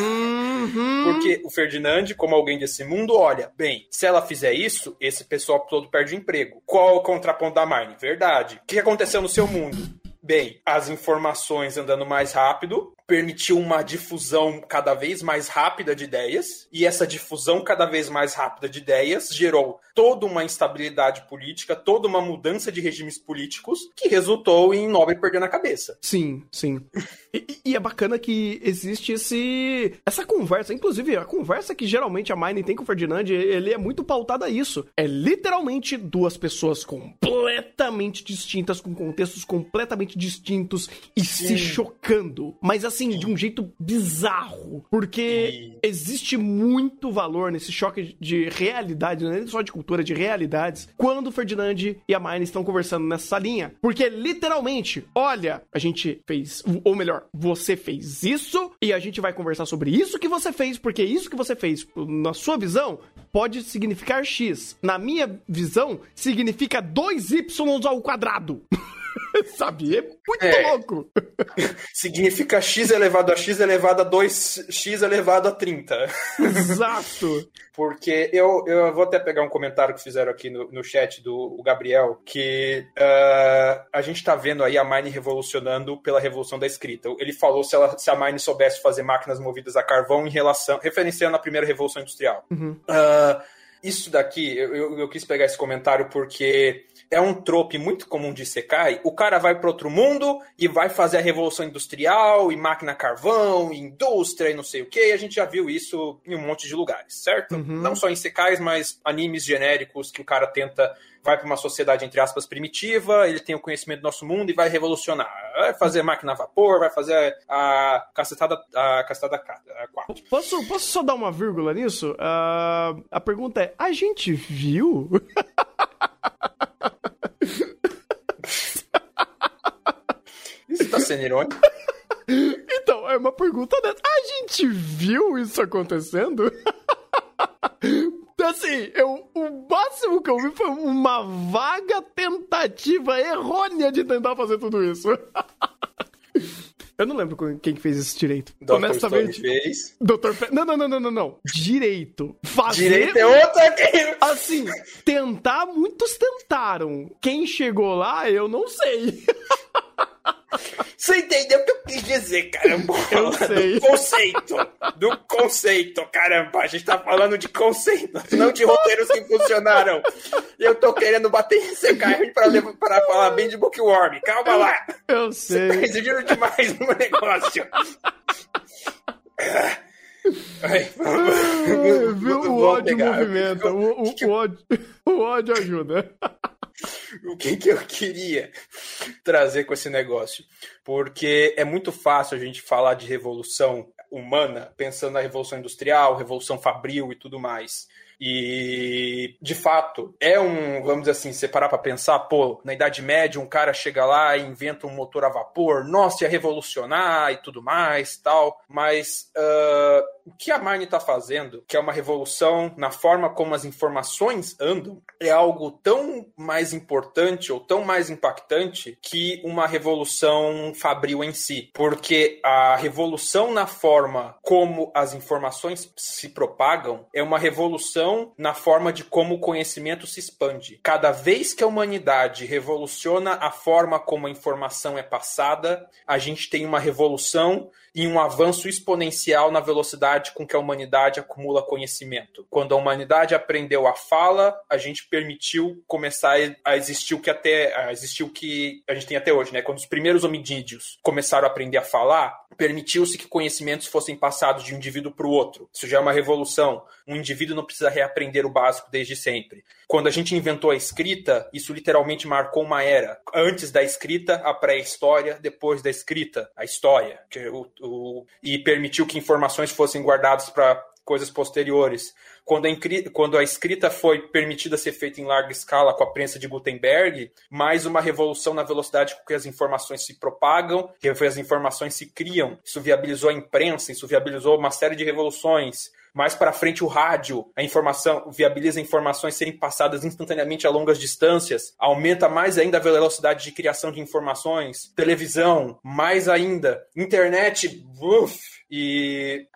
Uhum. Porque o Ferdinand, como alguém desse mundo, olha, bem, se ela fizer isso, esse pessoal todo perde emprego. Qual é o contraponto da Mine? Verdade. O que aconteceu no seu mundo? Bem, as informações andando mais rápido permitiu uma difusão cada vez mais rápida de ideias, e essa difusão cada vez mais rápida de ideias gerou toda uma instabilidade política, toda uma mudança de regimes políticos, que resultou em Nobre perdendo a cabeça. Sim, sim. E, e é bacana que existe esse, essa conversa, inclusive a conversa que geralmente a Mine tem com o Ferdinand, ele é muito pautado a isso. É literalmente duas pessoas completamente distintas, com contextos completamente distintos e sim. se chocando. Mas assim, de um jeito bizarro. Porque e... existe muito valor nesse choque de realidade, não é só de cultura, de realidades, quando o Ferdinand e a Mine estão conversando nessa salinha. Porque literalmente, olha, a gente fez, ou melhor, você fez isso e a gente vai conversar sobre isso que você fez, porque isso que você fez, na sua visão, pode significar X. Na minha visão, significa dois Y ao quadrado. Sabe? É muito É. louco. Significa x elevado a x elevado a dois x elevado a trinta. Exato. Porque eu, eu vou até pegar um comentário que fizeram aqui no, no chat do o Gabriel, que uh, a gente tá vendo aí a Mine revolucionando pela revolução da escrita. Ele falou se, ela, se a Mine soubesse fazer máquinas movidas a carvão em relação, referenciando a primeira revolução industrial. Uhum. Uh, isso daqui, eu, eu, eu quis pegar esse comentário porque é um trope muito comum de Isekai. O cara vai para outro mundo e vai fazer a revolução industrial e máquina a carvão, e indústria e não sei o que. E a gente já viu isso em um monte de lugares, certo? Uhum. Não só em Isekais, mas animes genéricos que o cara tenta, vai para uma sociedade, entre aspas, primitiva, ele tem o conhecimento do nosso mundo e vai revolucionar. Vai fazer máquina a vapor, vai fazer a cacetada, a cacetada quatro. Posso, posso só dar uma vírgula nisso? Uh, a pergunta é, a gente viu? Isso tá sendo irônico? Então, é uma pergunta dessa. A gente viu isso acontecendo? Assim, eu, o máximo que eu vi foi uma vaga tentativa errônea de tentar fazer tudo isso. Eu não lembro quem fez esse direito. doutor Honestamente. Stone fez. doutor Fe... Não, não, não, não, não, não. Direito. Fazer... Direito é outra. Assim, tentar, muitos tentaram. Quem chegou lá, eu não sei. Você entendeu o que eu quis dizer, caramba? Eu sei. Do conceito. Do conceito, caramba. A gente tá falando de conceito, não de roteiros que funcionaram. E eu tô querendo bater em Isekai pra, pra falar bem de Bookworm. Calma lá. Eu sei. Você tá exigindo demais no negócio. Ai, Ai, viu? O ódio pegar. movimenta. O, o, o, ódio, o ódio ajuda. O que, que eu queria trazer com esse negócio? Porque é muito fácil a gente falar de revolução humana pensando na revolução industrial, revolução fabril e tudo mais. E, de fato, é um, vamos dizer assim, você parar pra pensar, pô, na Idade Média um cara chega lá e inventa um motor a vapor, nossa, ia revolucionar e tudo mais, tal, mas uh, o que a Mine tá fazendo, que é uma revolução na forma como as informações andam, é algo tão mais importante ou tão mais impactante que uma revolução fabril em si, porque a revolução na forma como as informações se propagam é uma revolução na forma de como o conhecimento se expande. Cada vez que a humanidade revoluciona a forma como a informação é passada, a gente tem uma revolução e um avanço exponencial na velocidade com que a humanidade acumula conhecimento. Quando a humanidade aprendeu a fala, a gente permitiu começar a existir o que até a existir o que a gente tem até hoje, né? Quando os primeiros hominídeos começaram a aprender a falar, permitiu-se que conhecimentos fossem passados de um indivíduo para o outro. Isso já é uma revolução. Um indivíduo não precisa reaprender o básico desde sempre. Quando a gente inventou a escrita, isso literalmente marcou uma era. Antes da escrita, a pré-história, depois da escrita, a história. Que o, o, e permitiu que informações fossem guardadas para coisas posteriores. Quando a, quando a escrita foi permitida ser feita em larga escala com a prensa de Gutenberg, mais uma revolução na velocidade com que as informações se propagam, que as informações se criam. Isso viabilizou a imprensa, isso viabilizou uma série de revoluções. Mais para frente, o rádio, a informação, viabiliza informações serem passadas instantaneamente a longas distâncias, aumenta mais ainda a velocidade de criação de informações, televisão, mais ainda, internet, uf, e,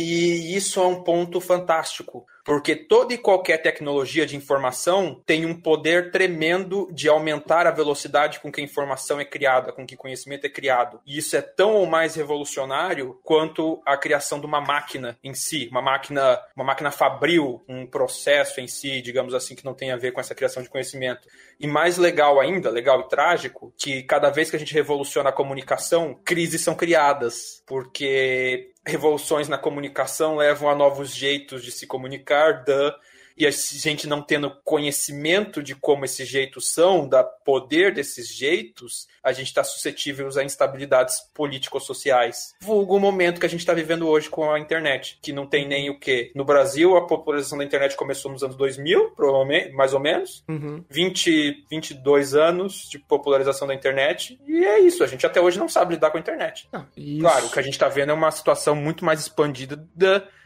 e isso é um ponto fantástico. Porque toda e qualquer tecnologia de informação tem um poder tremendo de aumentar a velocidade com que a informação é criada, com que o conhecimento é criado. E isso é tão ou mais revolucionário quanto a criação de uma máquina em si, uma máquina, uma máquina fabril, um processo em si, digamos assim, que não tem a ver com essa criação de conhecimento. E mais legal ainda, legal e trágico, que cada vez que a gente revoluciona a comunicação, crises são criadas, porque revoluções na comunicação levam a novos jeitos de se comunicar, duh, e a gente não tendo conhecimento de como esses jeitos são, da poder desses jeitos, a gente está suscetível a instabilidades político-sociais. Vulgo o momento que a gente está vivendo hoje com a internet, que não tem nem o quê. No Brasil, a popularização da internet começou nos anos dois mil, provavelmente, mais ou menos. Uhum. vinte, vinte e dois anos de popularização da internet, e é isso. A gente até hoje não sabe lidar com a internet. Ah, isso. Claro, o que a gente está vendo é uma situação muito mais expandida da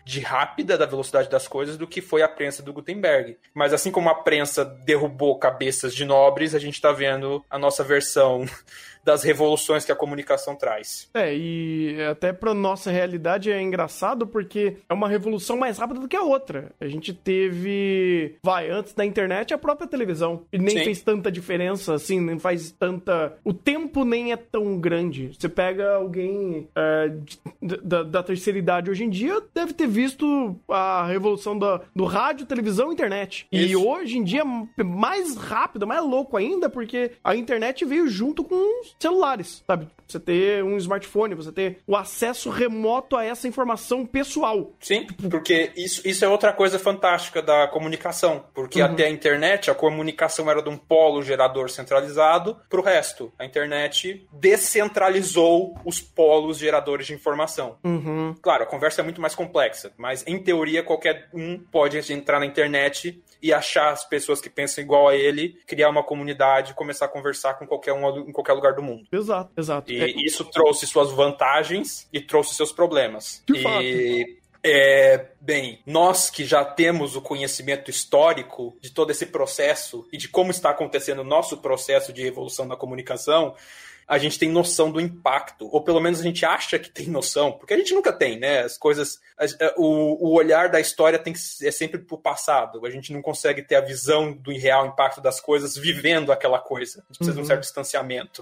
de rápida da velocidade das coisas do que foi a prensa do Gutenberg. Mas assim como a prensa derrubou cabeças de nobres, a gente está vendo a nossa versão das revoluções que a comunicação traz. É, e até pra nossa realidade é engraçado porque é uma revolução mais rápida do que a outra. A gente teve, vai, antes da internet, a própria televisão. E nem Sim. fez tanta diferença, assim, nem faz tanta... O tempo nem é tão grande. Você pega alguém é, da, da terceira idade hoje em dia, deve ter visto a revolução da, do rádio, televisão e internet. Isso. E hoje em dia é mais rápido, mais louco ainda, porque a internet veio junto com celulares, sabe? Você ter um smartphone, você ter o acesso remoto a essa informação pessoal. Sim, porque isso, isso é outra coisa fantástica da comunicação, porque uhum. até a internet, a comunicação era de um polo gerador centralizado pro resto. A internet descentralizou os polos geradores de informação. Uhum. Claro, a conversa é muito mais complexa, mas em teoria qualquer um pode entrar na internet e achar as pessoas que pensam igual a ele, criar uma comunidade, começar a conversar com qualquer um em qualquer lugar do mundo. Exato, exato. E é... isso trouxe suas vantagens e trouxe seus problemas. De e, fato. É, bem, nós que já temos o conhecimento histórico de todo esse processo e de como está acontecendo o nosso processo de revolução da comunicação, a gente tem noção do impacto, ou pelo menos a gente acha que tem noção, porque a gente nunca tem, né? As coisas, o, o olhar da história tem que, é sempre pro passado, a gente não consegue ter a visão do real impacto das coisas vivendo aquela coisa, a gente precisa uhum. de um certo distanciamento.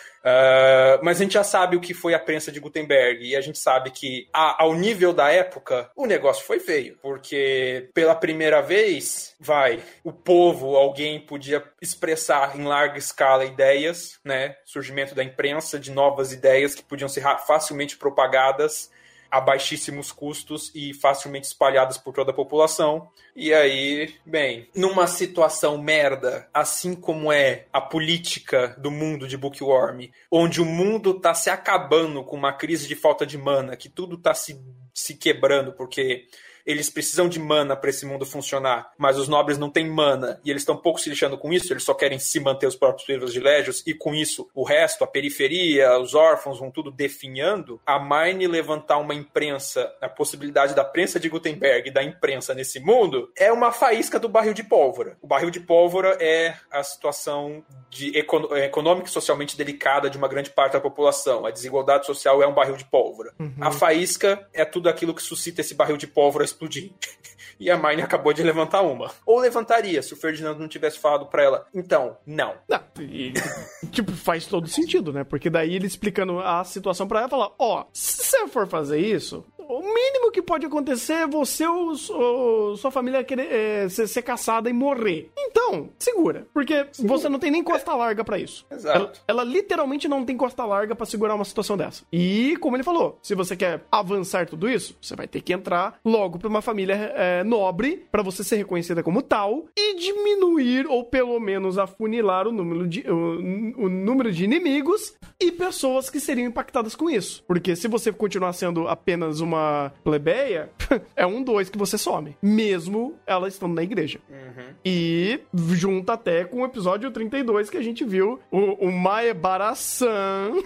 Uh, mas a gente já sabe o que foi a prensa de Gutenberg, e a gente sabe que a, ao nível da época o negócio foi feio, porque pela primeira vez, vai, o povo, alguém podia expressar em larga escala ideias, né, surgimento da imprensa, de novas ideias que podiam ser facilmente propagadas a baixíssimos custos e facilmente espalhadas por toda a população. E aí, bem, numa situação merda, assim como é a política do mundo de Bookworm, onde o mundo tá se acabando com uma crise de falta de mana, que tudo tá se, se quebrando, porque eles precisam de mana para esse mundo funcionar, mas os nobres não têm mana, e eles estão pouco se lixando com isso, eles só querem se manter os próprios privilégios, e com isso o resto, a periferia, os órfãos vão tudo definhando. A Mine levantar uma imprensa, a possibilidade da prensa de Gutenberg e da imprensa nesse mundo, é uma faísca do barril de pólvora. O barril de pólvora é a situação de econo- econômica e socialmente delicada de uma grande parte da população. A desigualdade social é um barril de pólvora. Uhum. A faísca é tudo aquilo que suscita esse barril de pólvora explodir. E a Mine acabou de levantar uma. Ou levantaria, se o Ferdinando não tivesse falado pra ela. Então, não. Não, e, tipo, faz todo sentido, né? Porque daí ele explicando a situação pra ela, falar, ó, oh, se você for fazer isso, o mínimo que pode acontecer é você ou, ou sua família querer é, ser, ser caçada e morrer. Então, segura. Porque Sim. você não tem nem costa larga pra isso. Exato. Ela, ela literalmente não tem costa larga pra segurar uma situação dessa. E, como ele falou, se você quer avançar tudo isso, você vai ter que entrar logo pra uma família é, nobre, pra você ser reconhecida como tal, e diminuir, ou pelo menos afunilar o número de, o, o número de inimigos e pessoas que seriam impactadas com isso. Porque se você continuar sendo apenas uma plebeia, é um dois que você some, mesmo ela estando na igreja. Uhum. E junta até com o episódio trinta e dois que a gente viu o, o Maebara-san.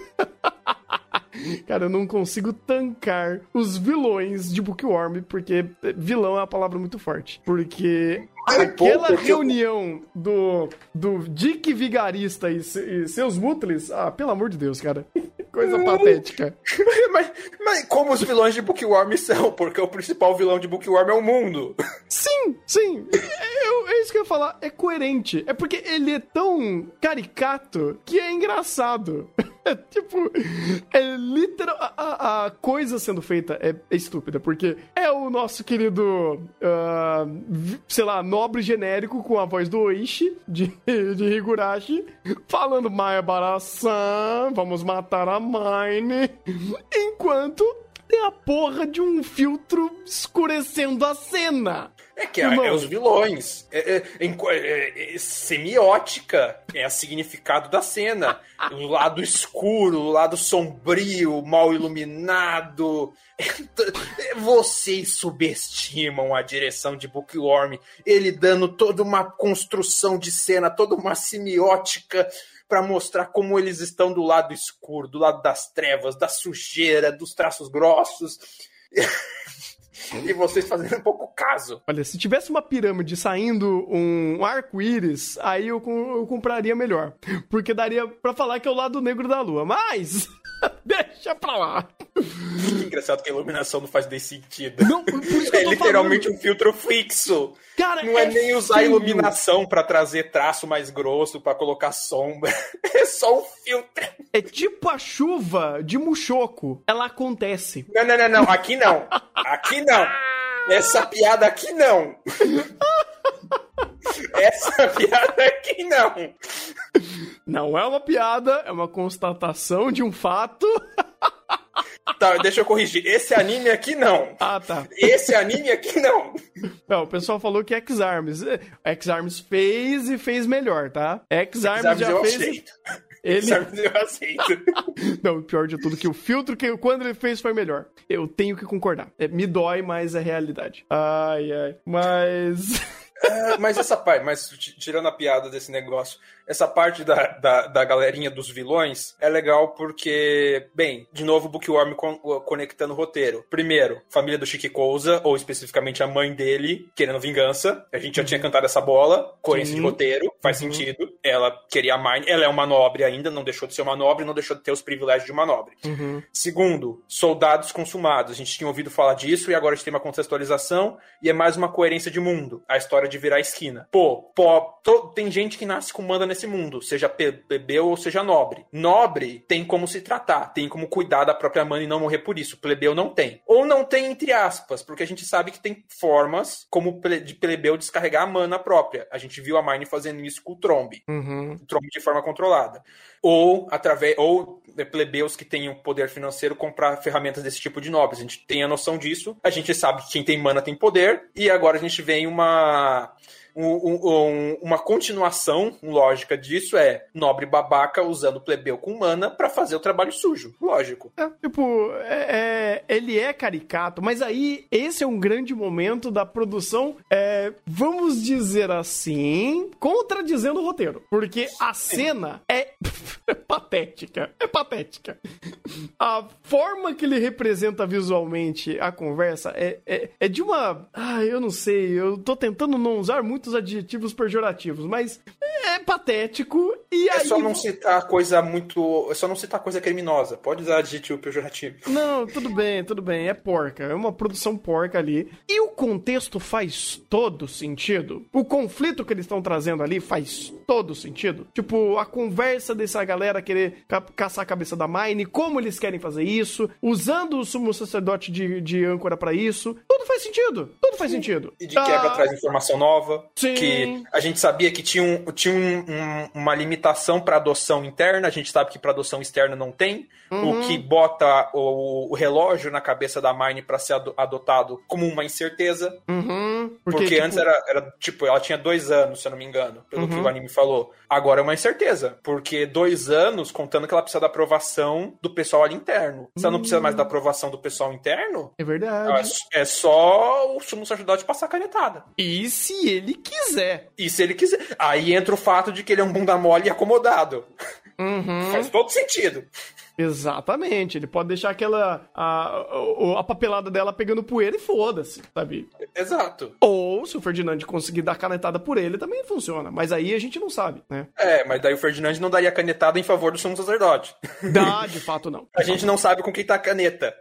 Cara, eu não consigo tancar os vilões de Bookworm, porque vilão é uma palavra muito forte. Porque aquela reunião do, do Dick Vigarista e, e seus Mutlis, ah, pelo amor de Deus, cara. Coisa patética. mas, mas como os vilões de Bookworm são? Porque o principal vilão de Bookworm é o mundo. Sim, sim. É, é isso que eu ia falar. É coerente. É porque ele é tão caricato que é engraçado. É tipo, é literal. A, a, a coisa sendo feita é, é estúpida, porque é o nosso querido, uh, sei lá, nobre genérico com a voz do Oishi, de, de Higurashi, falando Maebara-san, vamos matar a Mine, enquanto tem a porra de um filtro escurecendo a cena. É que é, é os vilões. É, é, é, é, semiótica é o significado da cena. O lado escuro, o lado sombrio, mal iluminado. Vocês subestimam a direção de Bookworm. Ele dando toda uma construção de cena, toda uma semiótica para mostrar como eles estão do lado escuro, do lado das trevas, da sujeira, dos traços grossos. E vocês fazendo pouco caso. Olha, se tivesse uma pirâmide saindo um arco-íris, aí eu, eu compraria melhor. Porque daria pra falar que é o lado negro da lua. Mas, deixa pra lá. Que engraçado que a iluminação não faz nem sentido. Não, por isso que é eu tô literalmente falando. um filtro fixo. Cara, não é, é nem usar feio. iluminação pra trazer traço mais grosso, pra colocar sombra. É só um filtro. É tipo a chuva de Mushoku. Ela acontece. Não, não, não, não. Aqui não. Aqui não. Essa piada aqui não. Essa piada aqui não. Não é uma piada, é uma constatação de um fato. Tá, deixa eu corrigir. Esse anime aqui não. Ah, tá. Esse anime aqui não. Não, o pessoal falou que X-Arms. X-Arms fez e fez melhor, tá? X-Arms já eu fez. Aceito. Ele... X-Arms eu aceito. Não, o pior de tudo que o filtro que quando ele fez foi melhor. Eu tenho que concordar. É, me dói, mas é realidade. Ai, ai. Mas. É, mas essa parte, mas tirando a piada desse negócio, essa parte da, da, da galerinha dos vilões é legal porque, bem, de novo o Bookworm con conectando o roteiro. Primeiro, família do Shikikouza, ou especificamente a mãe dele, querendo vingança. A gente já tinha cantado essa bola, coerência de roteiro, faz uhum. sentido. Ela queria a Mine, ela é uma nobre ainda, não deixou de ser uma nobre, não deixou de ter os privilégios de uma nobre. Uhum. Segundo, soldados consumados. A gente tinha ouvido falar disso e agora a gente tem uma contextualização e é mais uma coerência de mundo. A história de virar a esquina. Pô, pô to, tem gente que nasce com manda nesse mundo, seja plebeu ou seja nobre. Nobre tem como se tratar, tem como cuidar da própria mana e não morrer por isso. Plebeu não tem. Ou não tem entre aspas, porque a gente sabe que tem formas como de plebeu descarregar a mana própria. A gente viu a Mine fazendo isso com o Trombe. Uhum. O Trombe de forma controlada. Ou através ou plebeus que tenham poder financeiro comprar ferramentas desse tipo de nobres. A gente tem a noção disso. A gente sabe que quem tem mana tem poder. E agora a gente vem uma... Um, um, uma continuação lógica disso é nobre babaca usando plebeu com mana pra fazer o trabalho sujo. Lógico. É, tipo, é, é, ele é caricato, mas aí esse é um grande momento da produção, é, vamos dizer assim, contradizendo o roteiro. Porque a cena é, é patética. É patética. A forma que ele representa visualmente a conversa é, é, é de uma... Ah, eu não sei, eu tô tentando não usar muito adjetivos pejorativos, mas é patético e é aí... só não citar coisa muito... É só não citar coisa criminosa. Pode usar adjetivo pejorativo. Não, tudo bem, tudo bem. É porca. É uma produção porca ali. E o contexto faz todo sentido. O conflito que eles estão trazendo ali faz todo sentido. Tipo, a conversa dessa galera querer ca caçar a cabeça da Mine, como eles querem fazer isso, usando o sumo sacerdote de, de âncora pra isso. Tudo faz sentido. Tudo faz sentido. E de quebra ah, traz informação nova. Sim. Que a gente sabia que tinha, um, tinha um, um, uma limitação para adoção interna, a gente sabe que para adoção externa não tem, uhum. o que bota o, o relógio na cabeça da Mine para ser adotado como uma incerteza, uhum. porque, porque tipo... antes era, era, tipo, ela tinha dois anos, se eu não me engano, pelo uhum. que o anime falou. Agora é uma incerteza, porque dois anos contando que ela precisa da aprovação do pessoal ali interno. Se ela não precisa mais da aprovação do pessoal interno, é verdade. É só o sumo sacerdote passar a canetada. E se ele quiser. E se ele quiser. Aí entra o fato de que ele é um bunda mole e acomodado. Uhum. Faz todo sentido. Exatamente. Ele pode deixar aquela... A, a, a papelada dela pegando poeira e foda-se, sabe? Exato. Ou, se o Ferdinand conseguir dar canetada por ele, também funciona. Mas aí a gente não sabe, né? É, mas daí o Ferdinand não daria canetada em favor do sumo sacerdote. Dá, de fato, não. A gente não sabe com quem tá a caneta.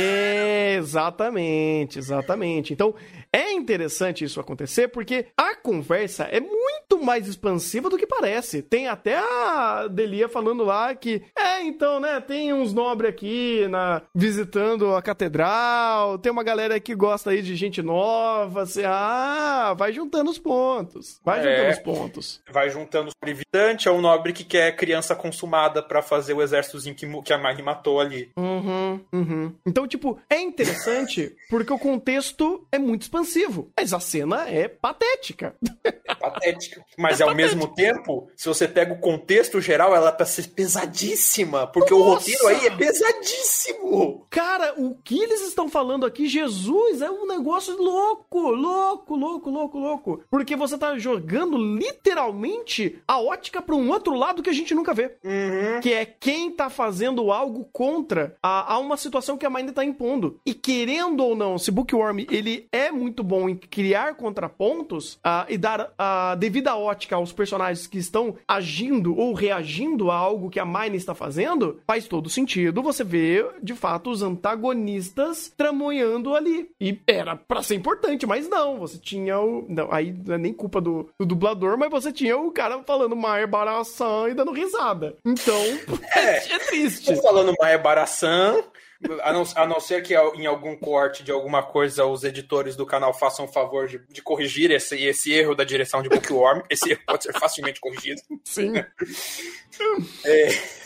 É, exatamente, exatamente. Então, é interessante isso acontecer, porque a conversa é muito mais expansiva do que parece. Tem até a Delia falando lá que, é, então, né, tem uns nobres aqui na, visitando a catedral, tem uma galera que gosta aí de gente nova, assim, ah, vai juntando os pontos, vai é, juntando os pontos. Vai juntando os privilegiantes, é um nobre que quer criança consumada pra fazer o exércitozinho que, que a Mine matou ali. Uhum, uhum. Então, tipo, é interessante porque o contexto é muito expansivo, mas a cena é patética. Patética. Mas, é ao patética. Mesmo tempo, se você pega o contexto geral, ela é pra ser pesadíssima. Porque Nossa. O roteiro aí é pesadíssimo. Cara, o que eles estão falando aqui, Jesus, é um negócio louco, louco, louco, louco, louco. Porque você tá jogando literalmente a ótica pra um outro lado que a gente nunca vê. Uhum. Que é quem tá fazendo algo contra a, a uma situação que a Mind tá impondo. E querendo ou não, se Bookworm, ele é muito bom em criar contrapontos uh, e dar a devida ótica aos personagens que estão agindo ou reagindo a algo que a Mind está fazendo, faz todo sentido você ver, de fato, os antagonistas tramoiando ali. E era pra ser importante, mas não, você tinha o... Não, aí não é nem culpa do, do dublador, mas você tinha o cara falando Maia Baraçã e dando risada. Então, é, é triste. Tô falando Maia Baraçã... A não, a não ser que em algum corte de alguma coisa os editores do canal façam o favor de, de corrigir esse, esse erro da direção de Bookworm. Esse erro pode ser facilmente corrigido. Sim. É,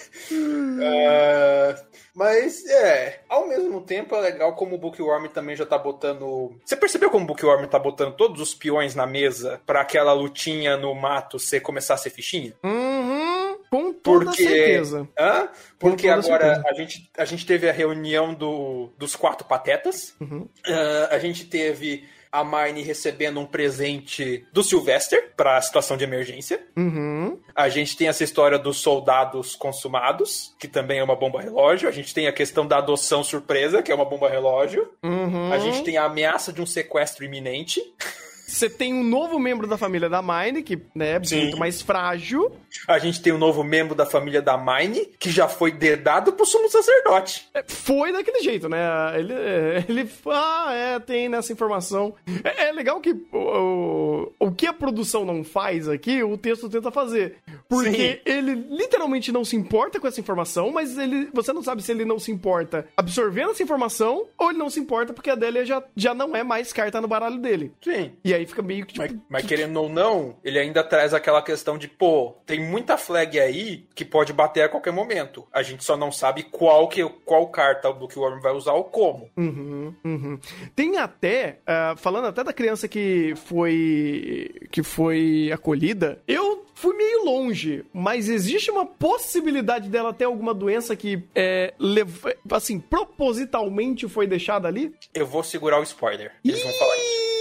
uh, mas, é, ao mesmo tempo é legal como o Bookworm também já tá botando... Você percebeu como o Bookworm tá botando todos os peões na mesa pra aquela lutinha no mato ser, começar a ser fichinha? Uhum. Com toda Porque, certeza. Hã? Porque agora certeza. a gente, a gente teve a reunião do, dos quatro patetas. Uhum. Uh, a gente teve a Marnie recebendo um presente do Sylvester para a situação de emergência. Uhum. A gente tem essa história dos soldados consumados, que também é uma bomba relógio. A gente tem a questão da adoção surpresa, que é uma bomba relógio. Uhum. A gente tem a ameaça de um sequestro iminente. Você tem um novo membro da família da Mine, que né, é Sim. muito mais frágil. A gente tem um novo membro da família da Mine, que já foi dedado pro sumo sacerdote. É, foi daquele jeito, né? Ele, ele ah, é, tem nessa informação. É, é legal que o, o que a produção não faz aqui, o texto tenta fazer. Porque Sim. ele literalmente não se importa com essa informação, mas ele, você não sabe se ele não se importa absorvendo essa informação, ou ele não se importa porque a Delia já, já não é mais carta no baralho dele. Sim. E aí fica meio que tipo... Mas, mas querendo ou não, ele ainda traz aquela questão de, pô, tem muita flag aí que pode bater a qualquer momento. A gente só não sabe qual, que, qual carta o Bookworm vai usar ou como. Uhum, uhum. Tem até, uh, falando até da criança que foi, que foi acolhida, eu fui meio longe, mas existe uma possibilidade dela ter alguma doença que, é, leva, assim, propositalmente foi deixada ali? Eu vou segurar o spoiler. Eles vão falar isso.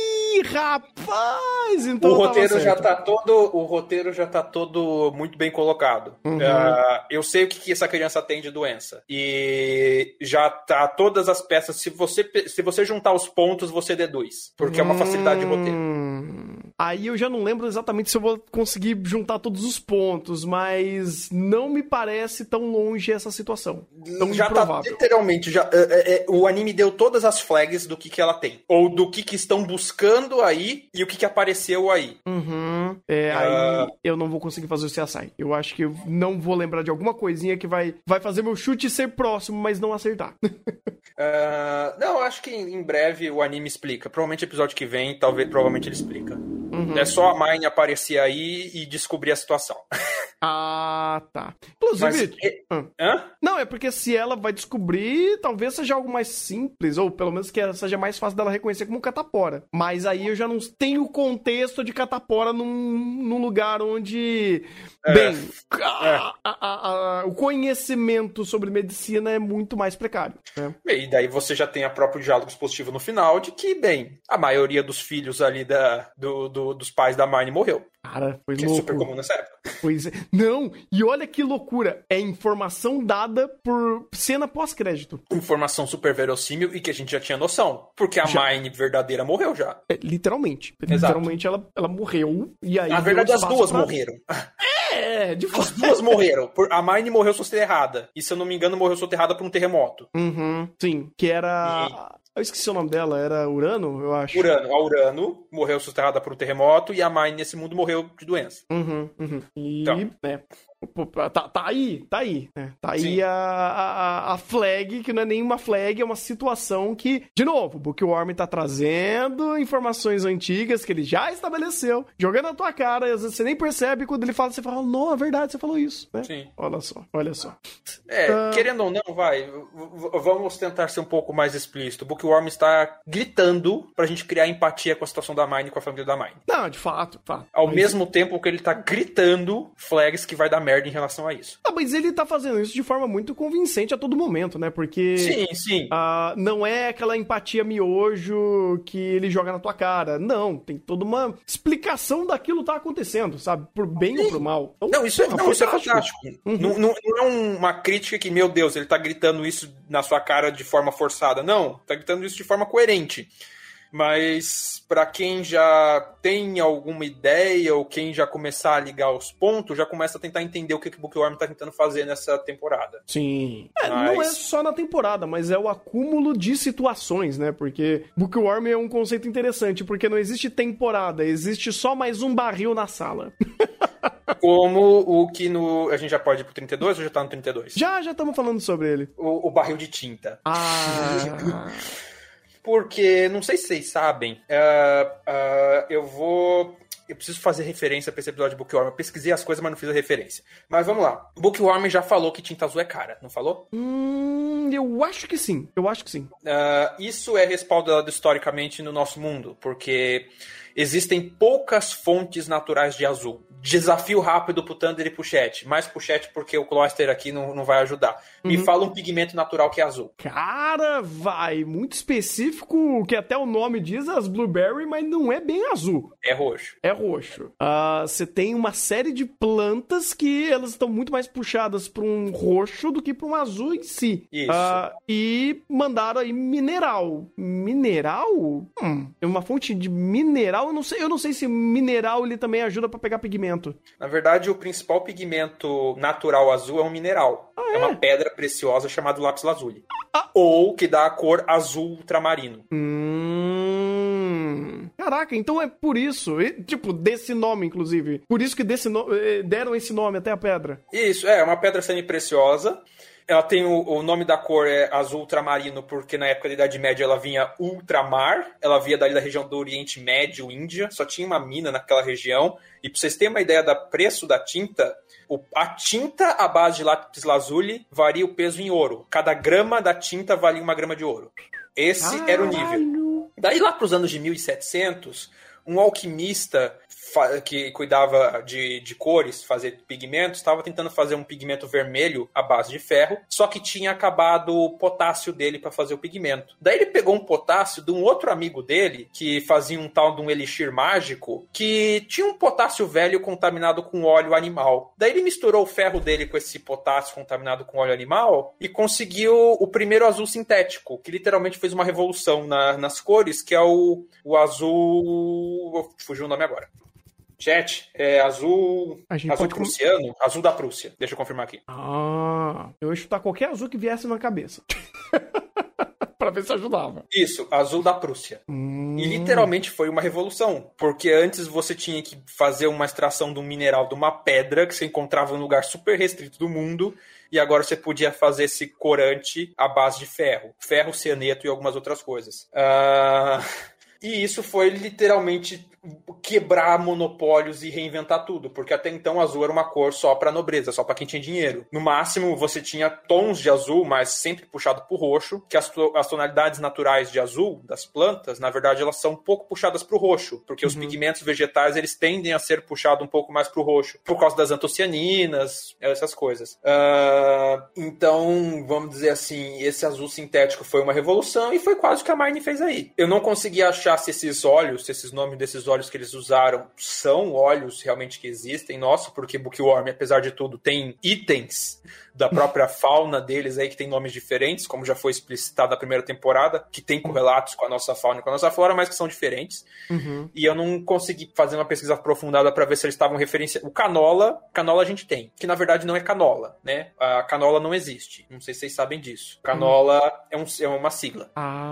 Rapaz, então o roteiro já tá todo, o roteiro já tá todo muito bem colocado. Uhum. Uh, eu sei o que, que essa criança tem de doença e já tá todas as peças. Se você, se você juntar os pontos, você deduz, porque hum... é uma facilidade de roteiro. Aí eu já não lembro exatamente se eu vou conseguir juntar todos os pontos, mas não me parece tão longe essa situação. Tão já improvável. Tá literalmente, já, é, é, o anime deu todas as flags do que, que ela tem, ou do que, que estão buscando aí e o que, que apareceu aí. Uhum. É, uh... aí eu não vou conseguir fazer o C S I. Eu acho que eu não vou lembrar de alguma coisinha que vai, vai fazer meu chute ser próximo, mas não acertar. uh, não, acho que em breve o anime explica. Provavelmente episódio que vem, talvez, provavelmente ele explica. Uhum. É só a Mine aparecer aí e descobrir a situação. Ah, tá. Inclusive... Mas, ah. Hã? Não, é porque se ela vai descobrir, talvez seja algo mais simples, ou pelo menos que seja mais fácil dela reconhecer como catapora. Mas aí eu já não tenho o contexto de catapora num, num lugar onde... É. Bem, é. A, a, a, o conhecimento sobre medicina é muito mais precário. Né? E daí você já tem a próprio diálogo expositivo no final de que, bem, a maioria dos filhos ali da, do, do, dos pais da Marnie morreu. Cara, foi que louco. É super comum nessa época. Pois é. Não, e olha que loucura. É informação dada por cena pós-crédito. Informação super verossímil e que a gente já tinha noção. Porque a já. Mine verdadeira morreu já. É, literalmente. Exato. Literalmente ela, ela morreu. E aí na verdade, as duas pra... morreram. É, de fato. As duas morreram. A Mine morreu soterrada. E se eu não me engano, morreu soterrada por um terremoto. Uhum, sim. Que era... E... Eu esqueci o nome dela, era Urano, eu acho. Urano. A Urano morreu soterrada por um terremoto e a Mine nesse mundo morreu de doença. Uhum, uhum. E, então, né, Pô, tá, tá aí, tá aí, né? Tá aí Sim. a, a, a flag, que não é nenhuma flag, é uma situação que, de novo, o Bookworm tá trazendo informações antigas que ele já estabeleceu, jogando na tua cara, e às vezes você nem percebe, quando ele fala, você fala, não, é verdade, você falou isso, né? Sim. Olha só, olha só. É, Ah. querendo ou não, vai, v- v- vamos tentar ser um pouco mais explícito. O Bookworm está gritando pra gente criar empatia com a situação da Mine e com a família da Mine. Não, de fato, de fato. Ao Mas- mesmo tempo que ele tá gritando flags que vai dar merda em relação a isso. Ah, mas ele tá fazendo isso de forma muito convincente a todo momento, né? Porque... Sim, sim. Ah, não é aquela empatia miojo que ele joga na tua cara. Não, tem toda uma explicação daquilo que tá acontecendo, sabe? Por bem ou por mal. Então, Não, isso é, porra, não, isso é fantástico. Uhum. Não, não- não é uma crítica que, meu Deus, ele tá gritando isso na sua cara de forma forçada. Não, tá gritando isso de forma coerente. Mas pra quem já tem alguma ideia ou quem já começar a ligar os pontos, já começa a tentar entender o que, que o Bookworm tá tentando fazer nessa temporada. Sim. É, Mas- não é só na temporada, mas é o acúmulo de situações, né? Porque Bookworm é um conceito interessante, porque não existe temporada, existe só mais um barril na sala. Como o que no... A gente já pode ir pro trinta e dois ou já tá no trinta e dois? Já, já estamos falando sobre ele. O, o barril de tinta. Ah... Porque, não sei se vocês sabem, uh, uh, eu vou... Eu preciso fazer referência pra esse episódio de Bookworm. Eu pesquisei as coisas, mas não fiz a referência. Mas vamos lá. Bookworm já falou que tinta azul é cara, não falou? Hum, eu acho que sim. Eu acho que sim. Uh, isso é respaldado historicamente no nosso mundo, porque existem poucas fontes naturais de azul. Desafio rápido pro Thunder e pro Chat. Mais pro Chat porque o Cloyster aqui não, não vai ajudar. Me Uhum. fala um pigmento natural que é azul. Cara, vai. Muito específico, que até o nome diz as blueberry, mas não é bem azul. É roxo. É roxo. Ah, você tem uma série de plantas que elas estão muito mais puxadas para um roxo do que para um azul em si. Isso. Ah, e mandaram aí mineral. Mineral? Hum, é uma fonte de mineral. Eu não sei, eu não sei se mineral ele também ajuda para pegar pigmento. Na verdade, o principal pigmento natural azul é um mineral. Ah, é? é? uma pedra preciosa chamada lápis lazuli. Ah. Ou que dá a cor azul ultramarino. Hum. Caraca, então é por isso. E, tipo, desse nome, inclusive. Por isso que desse no... eh, deram esse nome até a pedra. Isso, é uma pedra semi-preciosa. Ela tem o, o nome da cor é azul ultramarino, porque na época da Idade Média ela vinha ultramar. Ela vinha dali da região do Oriente Médio, Índia. Só tinha uma mina naquela região. E pra vocês terem uma ideia do preço da tinta, o, a tinta à base de lápis lazuli varia o peso em ouro. Cada grama da tinta valia uma grama de ouro. Esse era o nível. Caralho. Daí lá para os anos de mil e setecentos, um alquimista fa- que cuidava de, de cores, fazer pigmentos, estava tentando fazer um pigmento vermelho à base de ferro, só que tinha acabado o potássio dele para fazer o pigmento. Daí ele pegou um potássio de um outro amigo dele, que fazia um tal de um elixir mágico, que tinha um potássio velho contaminado com óleo animal. Daí ele misturou o ferro dele com esse potássio contaminado com óleo animal e conseguiu o primeiro azul sintético, que literalmente fez uma revolução na- nas cores, que é o, o azul... Fugiu o nome agora. Chat, é azul... A gente Azul pode com- prussiano? Azul da Prússia. Deixa eu confirmar aqui. Ah, eu ia chutar qualquer azul que viesse na cabeça. Pra ver se ajudava. Isso, azul da Prússia. Hum. E literalmente foi uma revolução, porque antes você tinha que fazer uma extração de um mineral de uma pedra que você encontrava em um lugar super restrito do mundo, e agora você podia fazer esse corante à base de ferro. Ferro, cianeto e algumas outras coisas. Ah, e isso foi literalmente quebrar monopólios e reinventar tudo, porque até então azul era uma cor só para nobreza, só para quem tinha dinheiro. No máximo você tinha tons de azul, mas sempre puxado pro roxo, que as, to- as tonalidades naturais de azul das plantas, na verdade elas são um pouco puxadas pro roxo, porque os pigmentos vegetais eles tendem a ser puxados um pouco mais pro roxo, por causa das antocianinas, essas coisas. Ah, então, vamos dizer assim, esse azul sintético foi uma revolução e foi quase o que a Marnie fez aí. Eu não consegui achar se esses óleos, se esses nomes desses óleos que eles usaram são óleos realmente que existem, nossa, porque Bookworm, apesar de tudo, tem itens da própria fauna deles aí que tem nomes diferentes, como já foi explicitado na primeira temporada, que tem correlatos com a nossa fauna e com a nossa flora, mas que são diferentes. Uhum. E eu não consegui fazer uma pesquisa aprofundada para ver se eles estavam referenciando. O canola, canola a gente tem, que na verdade não é canola, né? A canola não existe. Não sei se vocês sabem disso. Canola é, um, é uma sigla.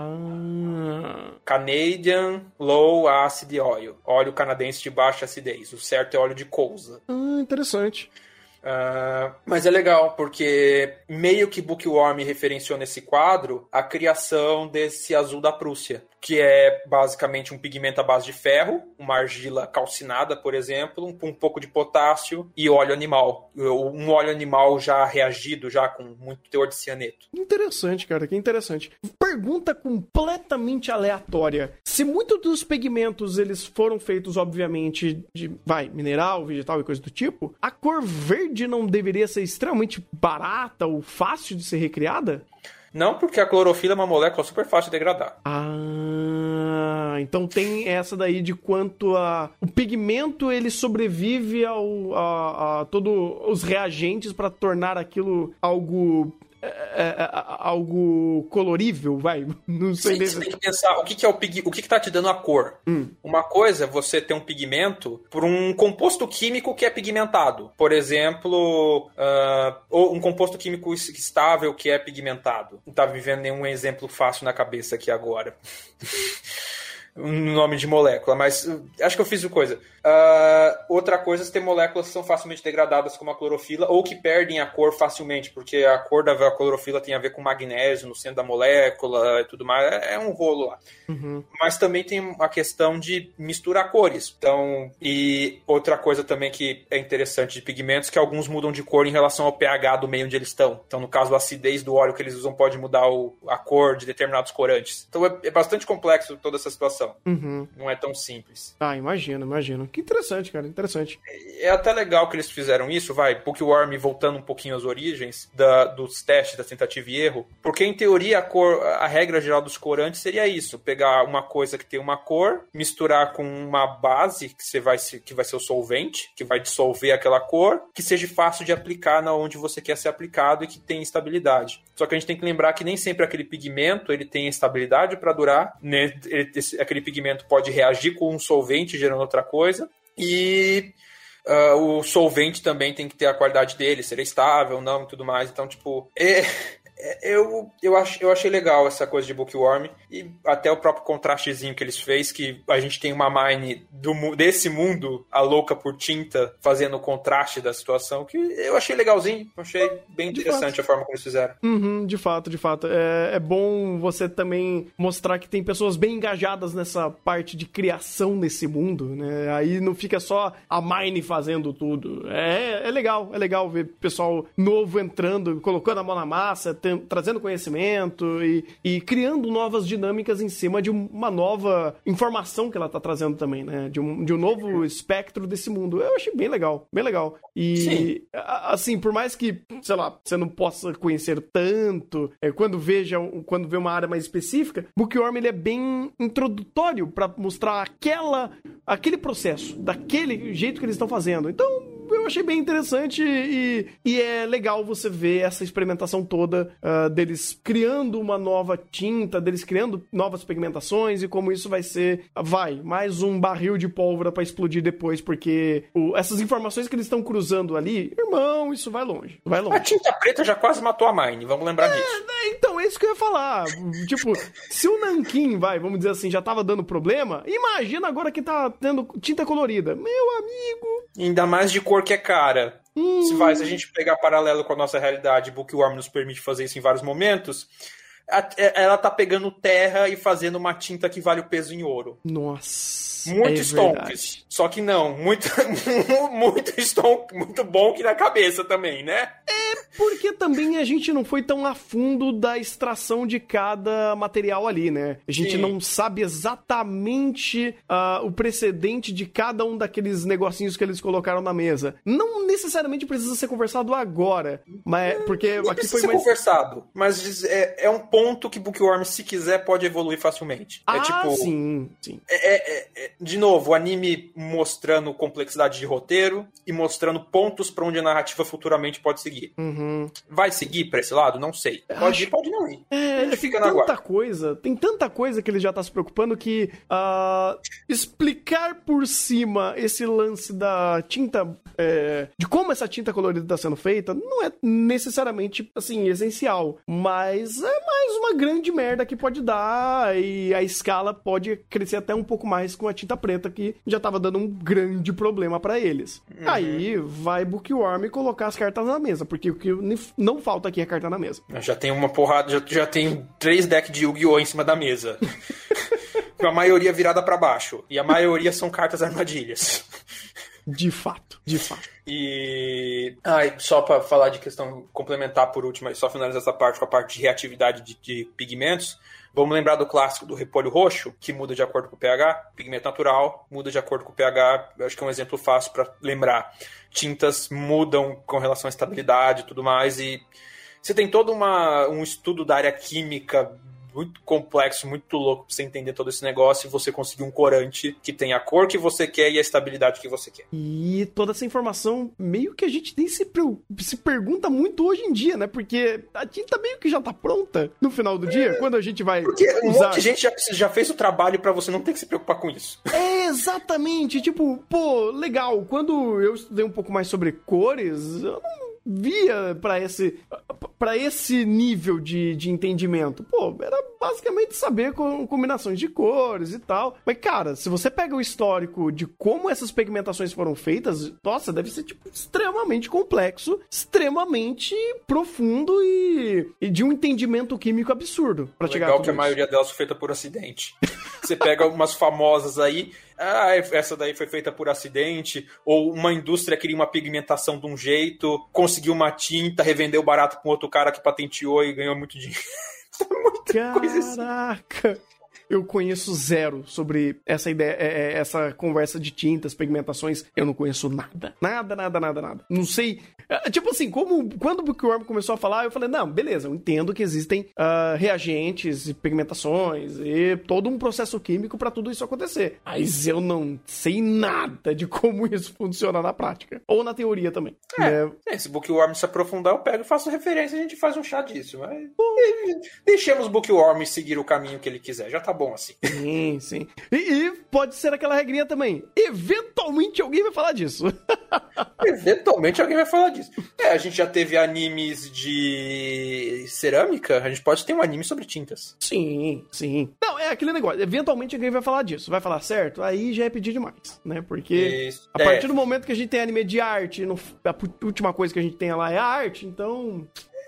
Ah. Canadian Low Acid Oil. Óleo canadense de baixa acidez. O certo é óleo de colza. Ah, interessante. Uh, mas é legal, porque meio que Bookworm referenciou nesse quadro a criação desse azul da Prússia, que é basicamente um pigmento à base de ferro, uma argila calcinada, por exemplo, um, um pouco de potássio e óleo animal. Um óleo animal já reagido, já com muito teor de cianeto. Interessante, cara, que interessante. Pergunta completamente aleatória. Se muitos dos pigmentos eles foram feitos, obviamente, de, vai, mineral, vegetal e coisa do tipo, a cor verde não deveria ser extremamente barata ou fácil de ser recriada? Não, porque a clorofila é uma molécula super fácil de degradar. Ah, então tem essa daí de quanto a... o pigmento, ele sobrevive ao, a, a todos os reagentes para tornar aquilo algo... É, é, é, algo colorível, vai. Não sei. Sim, você tem que pensar o que, que é o pig... o que, que tá te dando a cor. Hum. Uma coisa é você ter um pigmento por um composto químico que é pigmentado. Por exemplo, uh, ou um composto químico estável que é pigmentado. Não tá vivendo nenhum exemplo fácil na cabeça aqui agora. Um nome de molécula, mas acho que eu fiz uma coisa. Uh, outra coisa é ter moléculas que são facilmente degradadas, como a clorofila, ou que perdem a cor facilmente, porque a cor da clorofila tem a ver com magnésio no centro da molécula e tudo mais. É um rolo lá. Uhum. Mas também tem a questão de misturar cores. Então, e outra coisa também que é interessante de pigmentos, que alguns mudam de cor em relação ao pH do meio onde eles estão. Então, no caso, a acidez do óleo que eles usam pode mudar o, a cor de determinados corantes. Então, é, é bastante complexo toda essa situação. Uhum. Não é tão simples. Ah, imagino, imagino. Que interessante, cara, interessante. É até legal que eles fizeram isso, vai, Bookworm voltando um pouquinho às origens da, dos testes da tentativa e erro, porque em teoria a, cor, a regra geral dos corantes seria isso, pegar uma coisa que tem uma cor, misturar com uma base que, você vai, que vai ser o solvente, que vai dissolver aquela cor, que seja fácil de aplicar na onde você quer ser aplicado e que tenha estabilidade. Só que a gente tem que lembrar que nem sempre aquele pigmento ele tem estabilidade para durar, né? Ele, esse, aquele pigmento pode reagir com um solvente gerando outra coisa. E uh, o solvente também tem que ter a qualidade dele, ser estável, não e tudo mais. Então, tipo, é, é, eu, eu, ach, eu achei legal essa coisa de Bookworm. E até o próprio contrastezinho que eles fez, que a gente tem uma mine do, desse mundo, a louca por tinta, fazendo o contraste da situação, que eu achei legalzinho. Achei bem interessante a forma como eles fizeram. Uhum, de fato, de fato. É, é bom você também mostrar que tem pessoas bem engajadas nessa parte de criação nesse mundo, né? Aí não fica só a mine fazendo tudo. É, é legal, é legal ver pessoal novo entrando, colocando a mão na massa, tem, trazendo conhecimento e, e criando novas dinâmicas em cima de uma nova informação que ela tá trazendo também, né? De um, de um novo espectro desse mundo. Eu achei bem legal, bem legal. E, Sim. assim, por mais que, sei lá, você não possa conhecer tanto, é, quando veja, quando vê uma área mais específica, Bookworm, ele é bem introdutório para mostrar aquela, aquele processo, daquele jeito que eles estão fazendo. Então, eu achei bem interessante e, e é legal você ver essa experimentação toda uh, deles criando uma nova tinta, deles criando novas pigmentações e como isso vai ser, vai, mais um barril de pólvora pra explodir depois, porque o, essas informações que eles estão cruzando ali, irmão, isso vai longe, vai longe. A tinta preta já quase matou a Mine, vamos lembrar é, disso. Então, é isso que eu ia falar. Tipo, se o Nanquim, vai, vamos dizer assim, já tava dando problema, imagina agora que tá tendo tinta colorida. Meu amigo... Ainda mais de cor que é cara. Hum. Se, vai, se a gente pegar paralelo com a nossa realidade, Bookworm nos permite fazer isso em vários momentos, a, ela tá pegando terra e fazendo uma tinta que vale o peso em ouro. Nossa. Muito é stonks. Só que não, muito, muito stonk, muito bom que na cabeça também, né? É porque também a gente não foi tão a fundo da extração de cada material ali, né? A gente Sim. não sabe exatamente uh, o precedente de cada um daqueles negocinhos que eles colocaram na mesa. Não necessariamente precisa ser conversado agora, mas porque não aqui foi mais... ser conversado, mas é, é um ponto que Bookworm, se quiser, pode evoluir facilmente. Ah, é tipo, sim, sim. É, é, é, de novo, o anime mostrando complexidade de roteiro e mostrando pontos para onde a narrativa futuramente pode seguir. Uhum. Uhum. Vai seguir pra esse lado? Não sei. Pode Acho... ir, pode não ir. É, a gente tem fica na tanta guarda. coisa, tem tanta coisa que ele já tá se preocupando que uh, explicar por cima esse lance da tinta, é, de como essa tinta colorida tá sendo feita, não é necessariamente, assim, essencial, mas é mais uma grande merda que pode dar e a escala pode crescer até um pouco mais com a tinta preta, que já tava dando um grande problema pra eles. Uhum. Aí vai Bookworm colocar as cartas na mesa, porque o que não falta aqui é carta na mesa. Já tem uma porrada, já, já tem três decks de Yu-Gi-Oh! Em cima da mesa. Com a maioria virada pra baixo. E a maioria são cartas armadilhas. De fato, de fato. E... Ai, só pra falar de questão, complementar por último, e só finalizar essa parte com a parte de reatividade de, de pigmentos, vamos lembrar do clássico do repolho roxo, que muda de acordo com o pH. Pigmento natural muda de acordo com o pH. Eu acho que é um exemplo fácil pra lembrar. Tintas mudam com relação à estabilidade e tudo mais, e você tem todo uma, um estudo da área química muito complexo, muito louco pra você entender todo esse negócio e você conseguir um corante que tem a cor que você quer e a estabilidade que você quer. E toda essa informação meio que a gente nem se, se pergunta muito hoje em dia, né? Porque a tinta meio que já tá pronta no final do é, dia, quando a gente vai porque usar. Um monte de gente já, já fez o trabalho pra você não ter que se preocupar com isso. É, exatamente. Tipo, pô, legal. Quando eu estudei um pouco mais sobre cores, eu não via pra esse, pra esse nível de, de entendimento. Pô, era basicamente saber com, combinações de cores e tal. Mas, cara, se você pega o histórico de como essas pigmentações foram feitas, nossa, deve ser, tipo, extremamente complexo, extremamente profundo e, e de um entendimento químico absurdo pra chegar a tudo Legal que a isso. maioria delas foi feita por acidente. Você pega umas famosas aí, ah, essa daí foi feita por acidente, ou uma indústria queria uma pigmentação de um jeito, conseguiu uma tinta, revendeu barato com outro cara que patenteou e ganhou muito dinheiro. Muita Caraca! coisa assim. Eu conheço zero sobre essa ideia, é, é, essa conversa de tintas, pigmentações. Eu não conheço nada. Nada, nada, nada, nada. Não sei. É, tipo assim, como, quando o Bookworm começou a falar, eu falei, não, beleza, eu entendo que existem uh, reagentes e pigmentações e todo um processo químico pra tudo isso acontecer. Mas eu não sei nada de como isso funciona na prática. Ou na teoria também. É, é. é, se o Bookworm se aprofundar, eu pego e faço referência e a gente faz um chá disso. Mas... Deixemos o Bookworm seguir o caminho que ele quiser. Já tá bom assim. Sim, sim. E, e pode ser aquela regrinha também. Eventualmente alguém vai falar disso. Eventualmente alguém vai falar disso. É, a gente já teve animes de cerâmica, a gente pode ter um anime sobre tintas. Sim, sim. Não, é aquele negócio. Eventualmente alguém vai falar disso. Vai falar certo? Aí já é pedir demais, né? Porque Isso. a partir é. do momento que a gente tem anime de arte, no, a última coisa que a gente tem lá é a arte, então...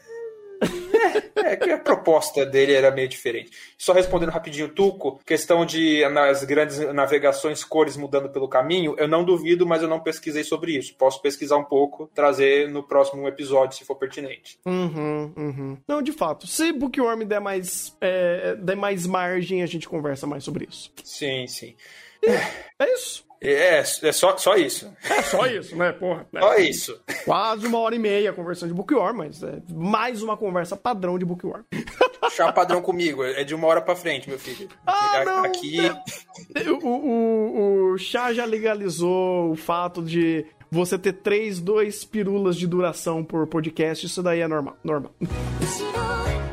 É, é que a proposta dele era meio diferente. Só respondendo rapidinho, Tuco, questão de nas grandes navegações, cores mudando pelo caminho, eu não duvido, mas eu não pesquisei sobre isso. Posso pesquisar um pouco, trazer no próximo episódio, se for pertinente. Uhum, uhum. Não, de fato, se Bookworm der mais, é, der mais margem, a gente conversa mais sobre isso. Sim, sim. É, é isso. É, é só, só isso. É só isso, né, porra? É. Só isso. Quase uma hora e meia conversando de Bookworm, mas é mais uma conversa padrão de Bookworm. Chá padrão comigo, é de uma hora pra frente, meu filho. Ah, não, aqui... não. O, o, o chá já legalizou o fato de você ter três, dois pirulas de duração por podcast, isso daí é normal, normal.